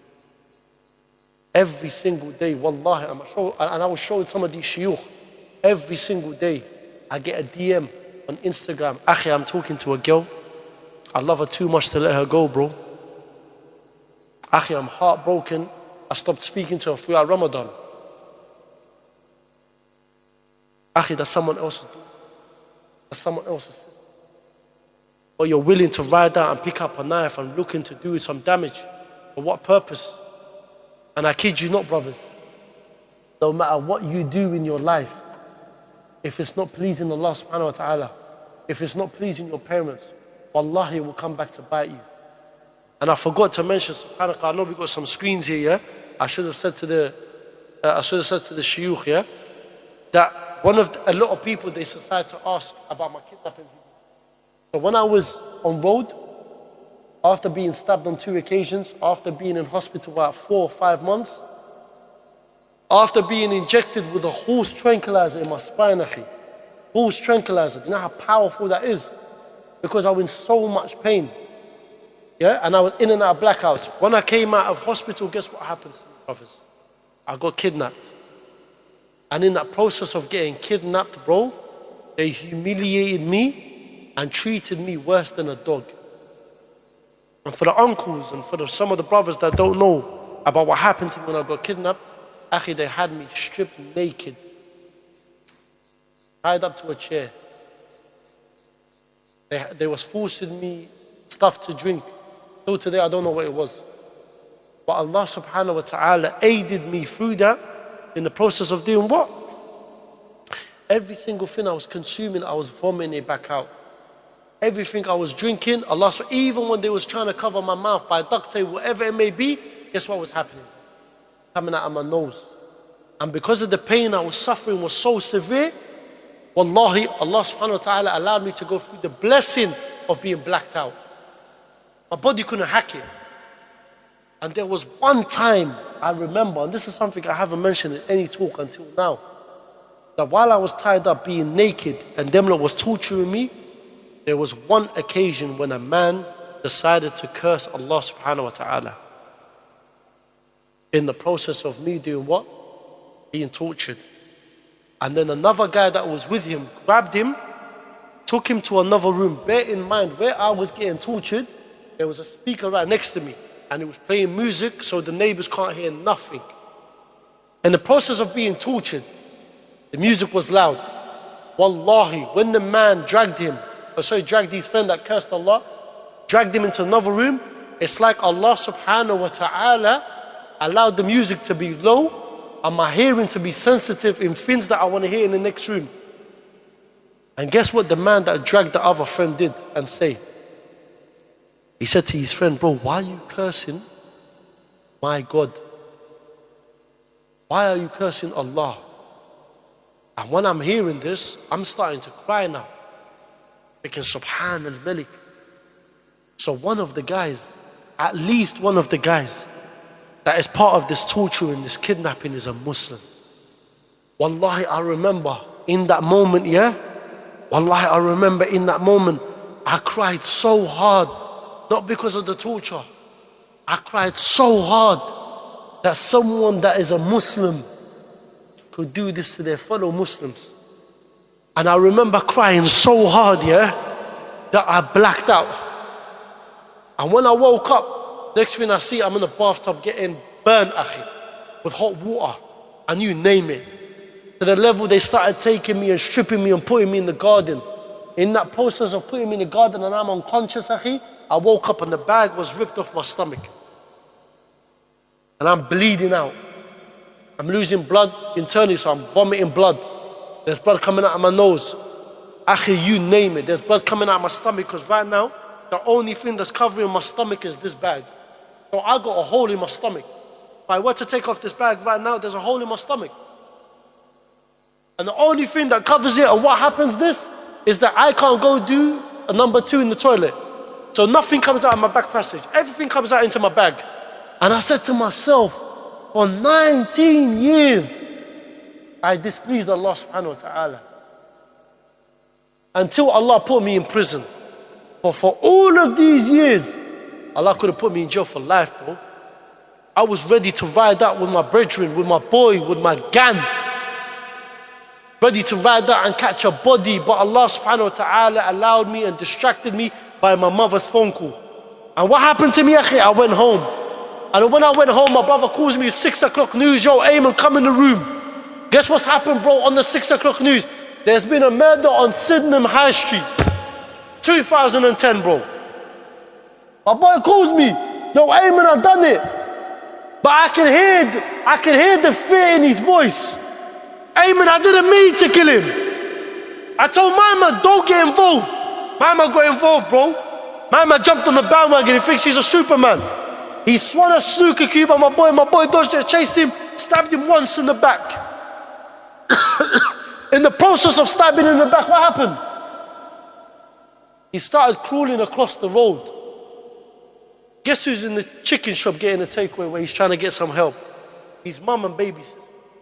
Every single day, wallahi, I'm show, and I was showing some of these shuyukh, every single day, I get a D M on Instagram. Akhi, I'm talking to a girl. I love her too much to let her go, bro. Akhi, I'm heartbroken. I stopped speaking to her throughout Ramadan. Akhi, that's someone else's daughter. That's someone else's sister. Or you're willing to ride out and pick up a knife and looking to do some damage. For what purpose? And I kid you not, brothers. No matter what you do in your life, if it's not pleasing Allah subhanahu wa ta'ala, if it's not pleasing your parents, wallahi, it will come back to bite you. And I forgot to mention, subhanAllah, I know we've got some screens here, yeah? I should have said to the, uh, I should have said to the shuyukh, yeah? That one of the, a lot of people, they decided to ask about my kidnapping video. So when I was on road, after being stabbed on two occasions, after being in hospital about four or five months, after being injected with a horse tranquilizer in my spine, akhi, horse tranquilizer, you know how powerful that is? Because I was in so much pain. Yeah, and I was in and out of blackouts. When I came out of hospital, guess what happened to me, brothers? I got kidnapped. And in that process of getting kidnapped, bro, they humiliated me and treated me worse than a dog. And for the uncles and for the, some of the brothers that don't know about what happened to me when I got kidnapped, akhi, they had me stripped naked, tied up to a chair. They, they was forcing me stuff to drink. Till today, I don't know what it was. But Allah subhanahu wa ta'ala aided me through that in the process of doing what? Every single thing I was consuming, I was vomiting it back out. Everything I was drinking, Allah, even when they was trying to cover my mouth by duct tape, whatever it may be, guess what was happening? Coming out of my nose. And because of the pain I was suffering was so severe, wallahi, Allah subhanahu wa ta'ala allowed me to go through the blessing of being blacked out. My body couldn't hack it. And there was one time I remember, and this is something I haven't mentioned in any talk until now, that while I was tied up being naked and them lot was torturing me, there was one occasion when a man decided to curse Allah subhanahu wa ta'ala. In the process of me doing what? Being tortured. And then another guy that was with him grabbed him, took him to another room. Bear in mind, where I was getting tortured, there was a speaker right next to me. And it was playing music so the neighbors can't hear nothing. In the process of being tortured, the music was loud. Wallahi, when the man dragged him, or sorry, dragged his friend that cursed Allah, dragged him into another room, it's like Allah subhanahu wa ta'ala allowed the music to be low and my hearing to be sensitive in things that I want to hear in the next room. And guess what the man that dragged the other friend did and say? He said to his friend, bro, why are you cursing my God? Why are you cursing Allah? And when I'm hearing this, I'm starting to cry now. Thinking, Subhan al-Malik. So one of the guys, at least one of the guys, that is part of this torture and this kidnapping is a Muslim. Wallahi, I remember in that moment, yeah? Wallahi, I remember in that moment, I cried so hard. Not because of the torture. I cried so hard that someone that is a Muslim could do this to their fellow Muslims. And I remember crying so hard, yeah, that I blacked out. And when I woke up, next thing I see, I'm in the bathtub getting burnt, akhi, with hot water. And you name it. To the level they started taking me and stripping me and putting me in the garden. In that process of putting me in the garden and I'm unconscious, akhi, I woke up and the bag was ripped off my stomach. And I'm bleeding out. I'm losing blood internally, so I'm vomiting blood. There's blood coming out of my nose. Akhi, you name it. There's blood coming out of my stomach because right now, the only thing that's covering my stomach is this bag. So I got a hole in my stomach. If I were to take off this bag right now, there's a hole in my stomach. And the only thing that covers it and what happens this is that I can't go do a number two in the toilet. So nothing comes out of my back passage. Everything comes out into my bag. And I said to myself, for nineteen years, I displeased Allah subhanahu wa ta'ala. Until Allah put me in prison. But for all of these years, Allah could have put me in jail for life, bro. I was ready to ride out with my brethren, with my boy, with my gang. Ready to ride out and catch a body. But Allah subhanahu wa ta'ala allowed me and distracted me by my mother's phone call. And what happened to me, akhi? I went home. And when I went home, my brother calls me, six o'clock news, yo, Ayman, come in the room. Guess what's happened, bro, on the six o'clock news? There's been a murder on Sydenham High Street. two thousand ten, bro. My boy calls me, yo, Ayman, I've done it. But I can hear, the, I can hear the fear in his voice. Ayman, I didn't mean to kill him. I told Mama, don't get involved. Mama got involved, bro. Mama jumped on the bandwagon and thinks he's a Superman. He swung a snooker cube at my boy. My boy dodged it, chased him, stabbed him once in the back. In the process of stabbing him in the back, what happened? He started crawling across the road. Guess who's in the chicken shop getting a takeaway where he's trying to get some help? His mum and baby sister.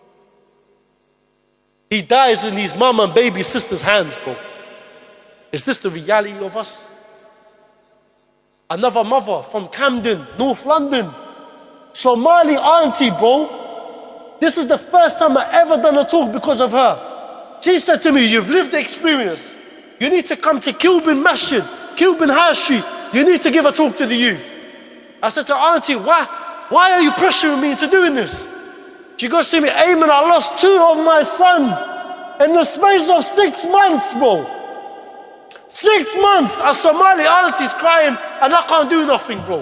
He dies in his mum and baby sister's hands, bro. Is this the reality of us? Another mother from Camden, North London. Somali auntie, bro. This is the first time I ever done a talk because of her. She said to me, you've lived the experience. You need to come to Kilburn Masjid, Kilburn High Street. You need to give a talk to the youth. I said to auntie, why, why are you pressuring me into doing this? She goes to me, Ayman, I lost two of my sons in the space of six months, bro. Six months, a Somali auntie's crying and I can't do nothing, bro.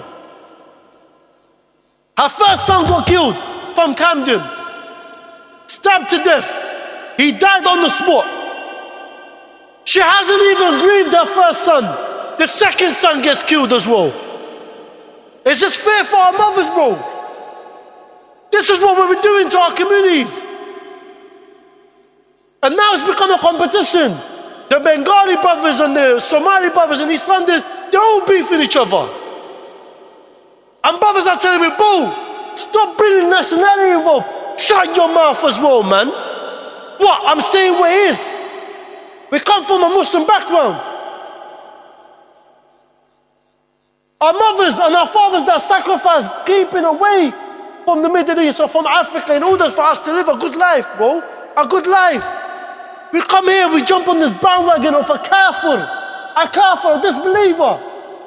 Her first son got killed from Camden. Stabbed to death. He died on the spot. She hasn't even grieved her first son. the second son gets killed as well. Is this fair for our mothers, bro? This is what we're doing to our communities. And now it's become a competition. The Bengali brothers and the Somali brothers and East Londoners, they're all beefing each other. And brothers are telling me, bro, stop bringing nationality involved. Shut your mouth as well, man. What? I'm staying where it is. We come from a Muslim background. Our mothers and our fathers that sacrificed keeping away from the Middle East or from Africa in order for us to live a good life, bro. A good life. We come here, we jump on this bandwagon of a kafir, a kafir, a disbeliever.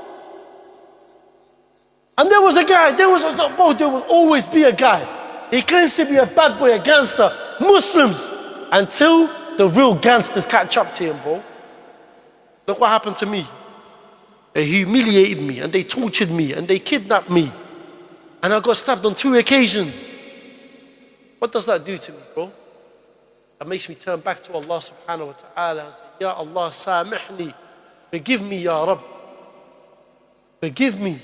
And there was a guy, there was, a, bro, there will always be a guy. He claims to be a bad boy, a gangster, Muslims, until the real gangsters catch up to him, bro. Look what happened to me. They humiliated me, and they tortured me, and they kidnapped me. And I got stabbed on two occasions. What does that do to me, bro? That makes me turn back to Allah subhanahu wa ta'ala and say, Ya Allah, samihni. Forgive me, Ya Rabb. Forgive me.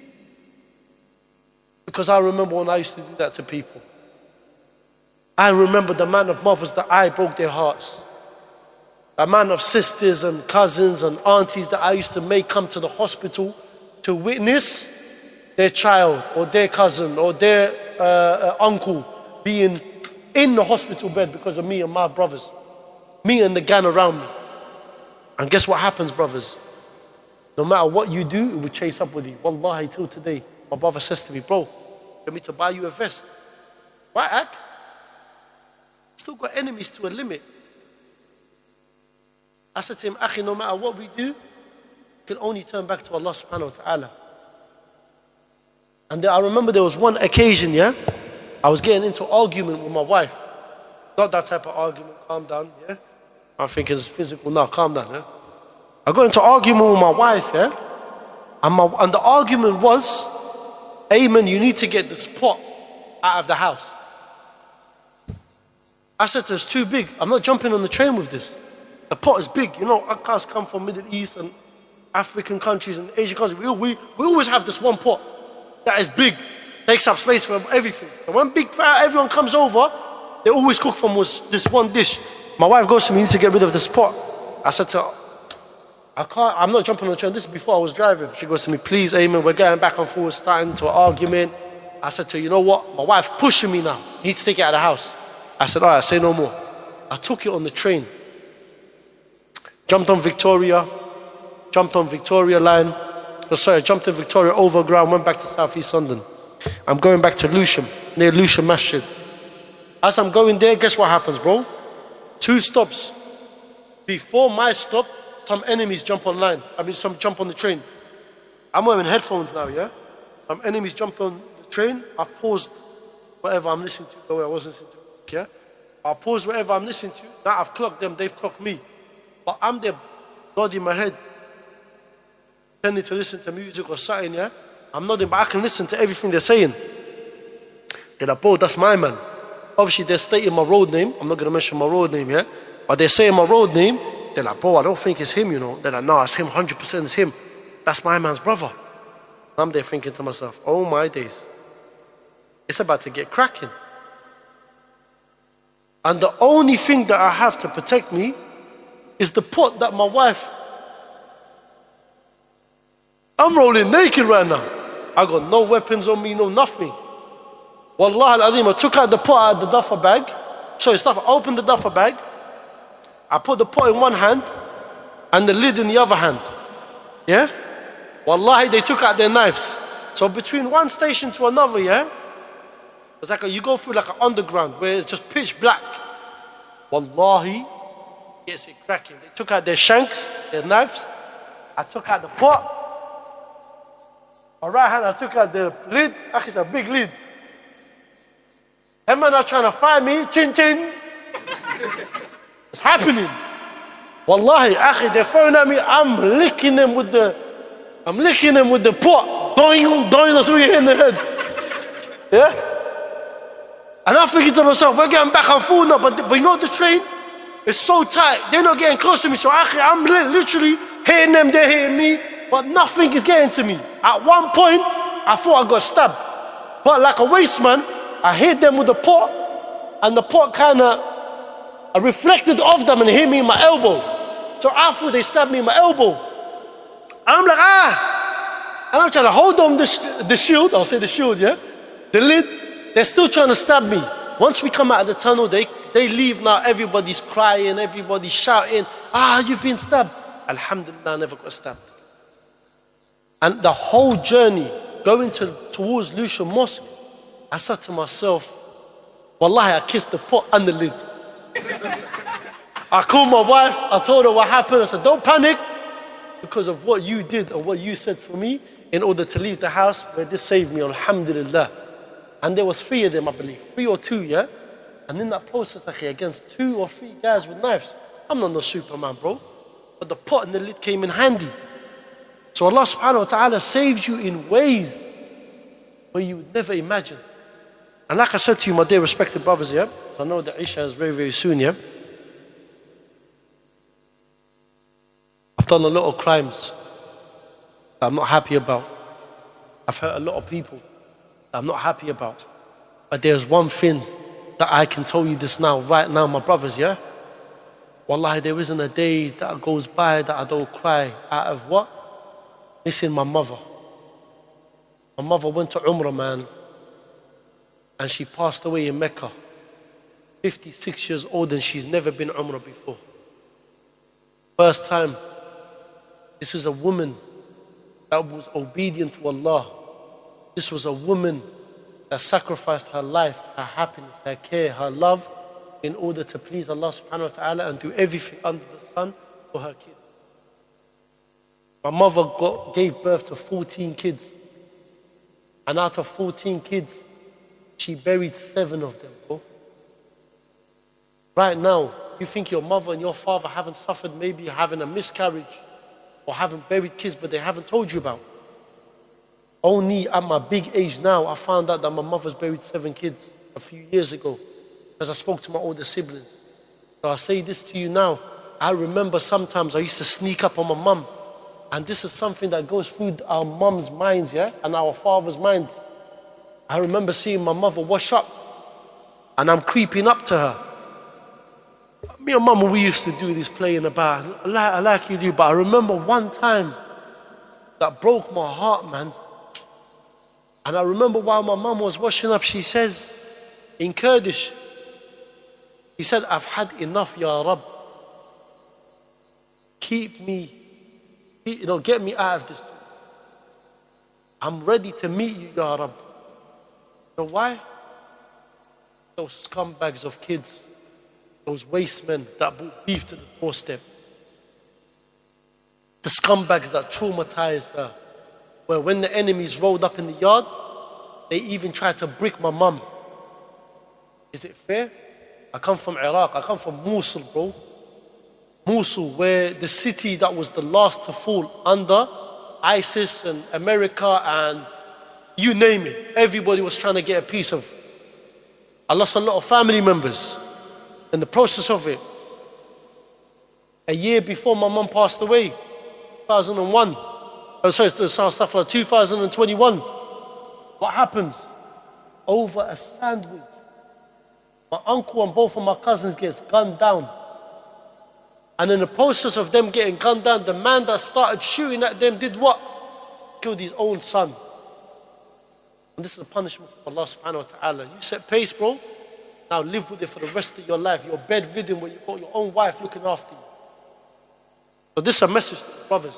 Because I remember when I used to do that to people. I remember the amount of mothers that I broke their hearts. The amount of sisters and cousins and aunties that I used to make come to the hospital to witness their child or their cousin or their uh, uh, uncle being in the hospital bed because of me and my brothers. Me and the gang around me. And guess what happens, brothers? No matter what you do, it will chase up with you. Wallahi, till today, my brother says to me, bro, get me to buy you a vest. Why, Ak? Still got enemies to a limit. I said to him, Akhi, no matter what we do, we can only turn back to Allah subhanahu wa ta'ala. And then I remember there was one occasion, yeah? I was getting into argument with my wife. Not that type of argument, calm down, yeah? I'm thinking it's physical, now calm down, yeah? I got into argument with my wife, yeah? And, my, and the argument was, Ayman, you need to get this pot out of the house. I said, it's too big. I'm not jumping on the train with this. The pot is big. You know, Akkas come from Middle East and African countries and Asian countries. We, we, we always have this one pot that is big, takes up space for everything. And when big fire, everyone comes over, they always cook from this one dish. My wife goes to me, you need to get rid of this pot. I said to her, I can't, I'm not jumping on the train. This is before I was driving. She goes to me, please, Ayman, we're getting back and forth, starting to an argument. I said to her, you know what? My wife pushing me now. You need to take it out of the house. I said, all right, say no more. I took it on the train. Jumped on Victoria, jumped on Victoria line. Oh, sorry, jumped in Victoria Overground, went back to South East London. I'm going back to Lewisham, near Lewisham Masjid. As I'm going there, guess what happens, bro? Two stops. Before my stop, some enemies jump online. I mean, some jump on the train. I'm wearing headphones now, yeah? Some enemies jumped on the train. I paused whatever I'm listening to, the way I was listening to, yeah? I paused whatever I'm listening to. Now I've clocked them, they've clocked me. But I'm there, nodding my head, tending to listen to music or something, yeah? I'm nodding, but I can listen to everything they're saying. They're like, bro, that's my man. Obviously, they're stating my road name. I'm not going to mention my road name, yeah? But they're saying my road name. They're like, bro, I don't think it's him, you know? They're like, no, it's him, one hundred percent it's him. That's my man's brother. I'm there thinking to myself, oh my days. It's about to get cracking. And the only thing that I have to protect me is the pot that my wife... I'm rolling naked right now. I got no weapons on me, no nothing. Wallah al-Azim, I took out the pot out of the duffel bag. Sorry, stuff, I opened the duffel bag. I put the pot in one hand and the lid in the other hand. Yeah? Wallahi, they took out their knives. So between one station to another, yeah? It's like a, you go through like an underground where it's just pitch black. Wallahi, yes, it's cracking. They took out their shanks, their knives. I took out the pot. My right hand, I took out the lid. Actually, it's a big lid. Them men are trying to find me. Chin chin. It's happening. Wallahi, akhi, they're throwing at me. I'm licking them with the, I'm licking them with the pot. Doing, doing, that's what you hear in the head. Yeah? And I'm thinking to myself, we're getting back and forth now, but, but you know the train? It's so tight. They're not getting close to me. So akhi, I'm li- literally hitting them, they're hitting me. but nothing is getting to me. At one point, I thought I got stabbed. But like a waste man, I hit them with the pot, and the pot kind of reflected off them and hit me in my elbow. So I thought they stabbed me in my elbow. And I'm like, ah! And I'm trying to hold on the, sh the shield, I'll say the shield, yeah? The lid, they're still trying to stab me. Once we come out of the tunnel, they, they leave now, everybody's crying, everybody's shouting, ah, you've been stabbed. Alhamdulillah, I never got stabbed. And the whole journey, going to, towards Lucia Mosque, I said to myself, wallahi, I kissed the pot and the lid. I called my wife, I told her what happened. I said, don't panic, because of what you did or what you said for me in order to leave the house, where this saved me, alhamdulillah. And there was three of them, I believe, three or two, yeah? And in that process, akhi, against two or three guys with knives, I'm not no Superman, bro. But the pot and the lid came in handy. So Allah subhanahu wa ta'ala saves you in ways where you would never imagine. And like I said to you, my dear respected brothers, yeah? I know that Isha is very, very soon, yeah? I've done a lot of crimes that I'm not happy about. I've hurt a lot of people that I'm not happy about. But there's one thing that I can tell you this now, right now, my brothers, yeah? Wallahi, there isn't a day that goes by that I don't cry out of what? Missing my mother. My mother went to Umrah, man, and she passed away in Mecca. fifty-six years old, and she's never been Umrah before. First time. This is a woman that was obedient to Allah. This was a woman that sacrificed her life, her happiness, her care, her love in order to please Allah subhanahu wa ta'ala and do everything under the sun for her kids. My mother got, gave birth to fourteen kids. And out of fourteen kids, she buried seven of them, bro. Right now, you think your mother and your father haven't suffered maybe having a miscarriage or haven't buried kids, but they haven't told you about. Only at my big age now, I found out that my mother's buried seven kids a few years ago, as I spoke to my older siblings. So I say this to you now. I remember sometimes I used to sneak up on my mum, and this is something that goes through our mum's minds, yeah, and our father's minds. I remember seeing my mother wash up, and I'm creeping up to her. Me and mum, we used to do this playing about. I like, I like you do, but I remember one time that broke my heart, man. And I remember while my mum was washing up, she says in Kurdish, she said, I've had enough, Ya Rab. Keep me, you know, get me out of this. I'm ready to meet you, Ya Rab. You know why? Those scumbags of kids, those waste men that brought beef to the doorstep. The scumbags that traumatized her. Where when the enemies rolled up in the yard, they even tried to brick my mum. Is it fair? I come from Iraq, I come from Mosul, bro. Mosul, where the city that was the last to fall under ISIS and America and you name it. Everybody was trying to get a piece of. I lost a lot of family members in the process of it. A year before my mum passed away, two thousand one. Oh, sorry, stuff for two thousand twenty-one. What happens? Over a sandwich, my uncle and both of my cousins gets gunned down. And in the process of them getting gunned down, the man that started shooting at them did what? Killed his own son. And this is a punishment from Allah subhanahu wa ta'ala. You set pace, bro. Now live with it for the rest of your life. You're bedridden where you've got your own wife looking after you. So this is a message to the brothers.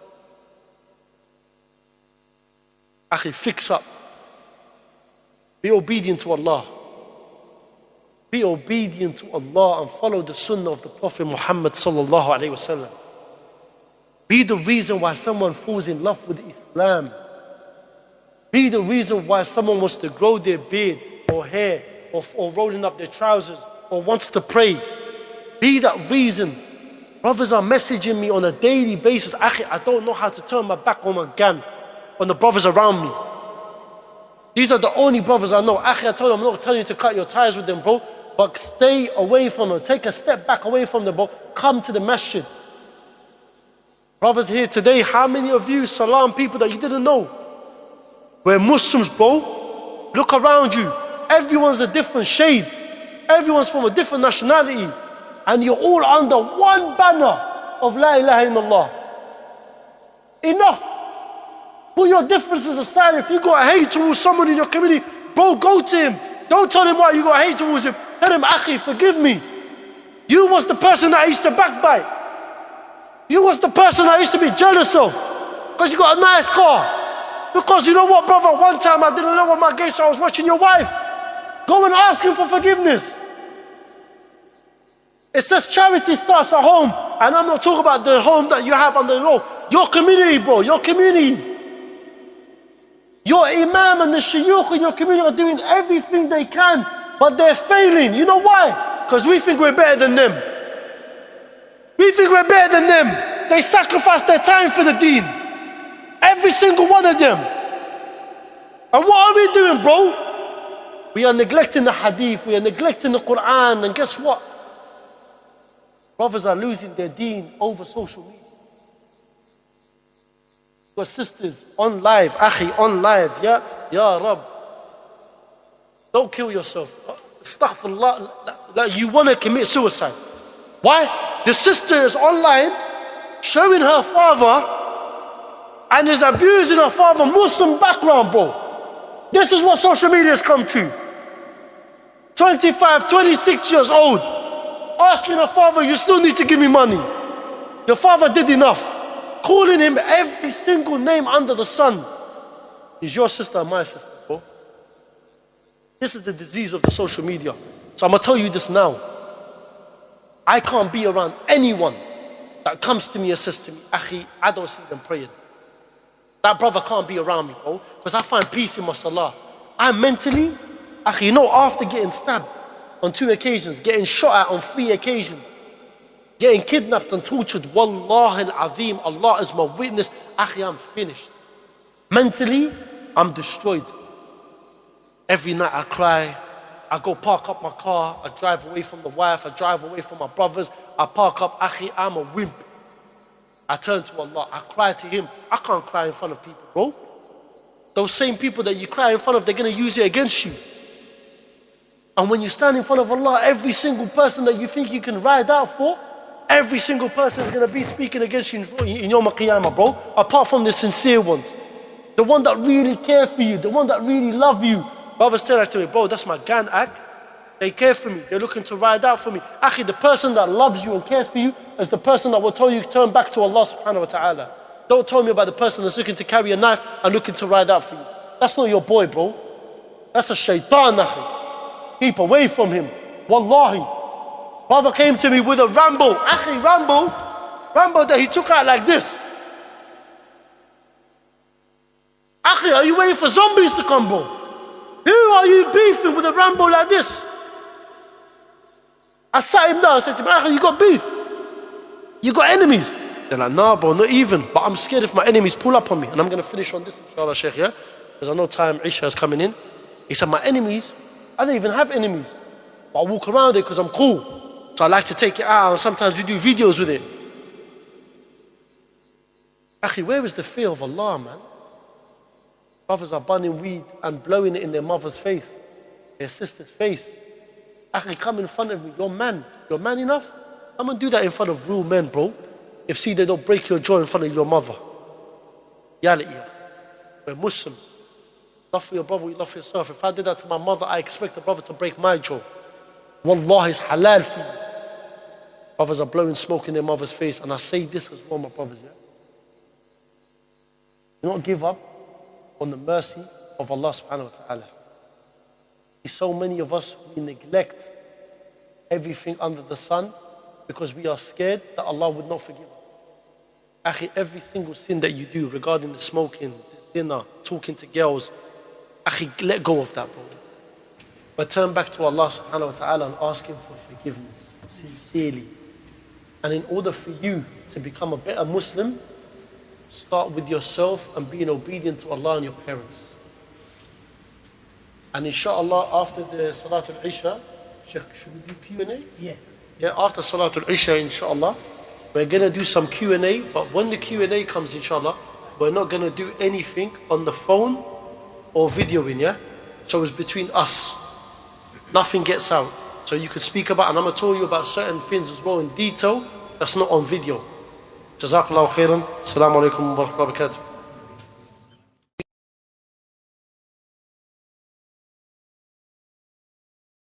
Akhi, fix up. Be obedient to Allah. Be obedient to Allah and follow the sunnah of the Prophet Muhammad sallallahu alayhi wa sallam. Be the reason why someone falls in love with Islam. Be the reason why someone wants to grow their beard or hair or, or rolling up their trousers or wants to pray. Be that reason. Brothers are messaging me on a daily basis. Akhi, I don't know how to turn my back on my gun, on the brothers around me. These are the only brothers I know. Akhi, I told them, I'm not telling you to cut your ties with them, bro. But stay away from them. Take a step back away from them, bro. Come to the masjid. Brothers here today, how many of you salam people that you didn't know? We're Muslims, bro. Look around you. Everyone's a different shade. Everyone's from a different nationality. And you're all under one banner of La ilaha illallah. Enough. Put your differences aside. If you got hate towards someone in your community, bro, go to him. Don't tell him why you got hate towards him. Tell him, Akhi, forgive me. You was the person that I used to backbite. You was the person I used to be jealous of. Because you got a nice car. Because you know what, brother? One time I didn't know what my gay, so I was watching your wife. Go and ask him for forgiveness. It says charity starts at home. And I'm not talking about the home that you have under the law. Your community, bro. Your community. Your imam and the shuyukh in your community are doing everything they can. But they're failing. You know why? Because we think we're better than them. We think we're better than them. They sacrifice their time for the deen. Every single one of them. And what are we doing, bro? We are neglecting the hadith. We are neglecting the Quran. And guess what? Brothers are losing their deen over social media. Your sisters on live, Akhi, on live. Ya, Ya Rab. Don't kill yourself. Astaghfirullah. Like you want to commit suicide. Why? The sister is online showing her father and is abusing her father, Muslim background, bro. This is what social media has come to. twenty-five, twenty-six years old, asking her father, you still need to give me money. Your father did enough. Calling him every single name under the sun. Is your sister and my sister, bro? This is the disease of the social media. So I'm going to tell you this now. I can't be around anyone that comes to me and says to me, Akhi, I don't see them praying. That brother can't be around me, bro, because I find peace in my salah. I mentally, Akhi, you know, after getting stabbed on two occasions, getting shot at on three occasions, getting kidnapped and tortured, Wallahi al-Azim, Allah is my witness, Akhi, I'm finished. Mentally, I'm destroyed. Every night I cry. I go park up my car, I drive away from the wife, I drive away from my brothers, I park up, Akhi, I'm a wimp. I turn to Allah, I cry to Him. I can't cry in front of people, bro. Those same people that you cry in front of, they're going to use it against you. And when you stand in front of Allah, every single person that you think you can ride out for, every single person is going to be speaking against you in, in Yawm al-Qiyamah, bro. Apart from the sincere ones. The one that really care for you, the one that really love you. Brothers tell that to me, bro, that's my gang act. They care for me. They're looking to ride out for me. Akhi, the person that loves you and cares for you is the person that will tell you to turn back to Allah subhanahu wa ta'ala. Don't tell me about the person that's looking to carry a knife and looking to ride out for you. That's not your boy, bro. That's a shaitan, akhi. Keep away from him. Wallahi. Brother came to me with a Rambo. Akhi, Rambo. Rambo that he took out like this. Akhi, are you waiting for zombies to come, bro? Who are you beefing with a Rambo like this? I sat him down and said to him, Akhi, you got beef? You got enemies? They're like, nah, bro, not even. But I'm scared if my enemies pull up on me. And I'm going to finish on this, inshallah, Shaykh, yeah? Because I know time, Isha is coming in. He said, my enemies, I don't even have enemies. But I walk around it because I'm cool. So I like to take it out and sometimes we do videos with it. Akhi, where is the fear of Allah, man? Brothers are burning weed and blowing it in their mother's face, their sister's face. Akhi, come in front of me. You're man. You're man enough? Come and do that in front of real men, bro. If see they don't break your jaw in front of your mother. Reality. We're Muslims. Love for your brother, you love for yourself. If I did that to my mother, I expect the brother to break my jaw. Wallahi, it's halal for you. Brothers are blowing smoke in their mother's face. And I say this as well, my brothers. Yeah? Do not give up on the mercy of Allah subhanahu wa ta'ala. So many of us, we neglect everything under the sun because we are scared that Allah would not forgive us. Akhi, every single sin that you do regarding the smoking, the zina, talking to girls, Akhi, let go of that, bro. But turn back to Allah subhanahu wa ta'ala and ask Him for forgiveness, sincerely. And in order for you to become a better Muslim, start with yourself and being obedient to Allah and your parents. And inshallah, after the Salatul Isha, Sheikh, should we do Q and A? Yeah. Yeah, after Salatul Isha, inshallah, We're going to do some Q and A, but when the Q and A comes, inshallah, we're not going to do anything on the phone or videoing, yeah? So it's between us. Nothing gets out. So you could speak about, and I'm going to tell you about certain things as well in detail, that's not on video. Jazakallahu khairan. Assalamu alaikum wa rahmatullahi wa barakatuh.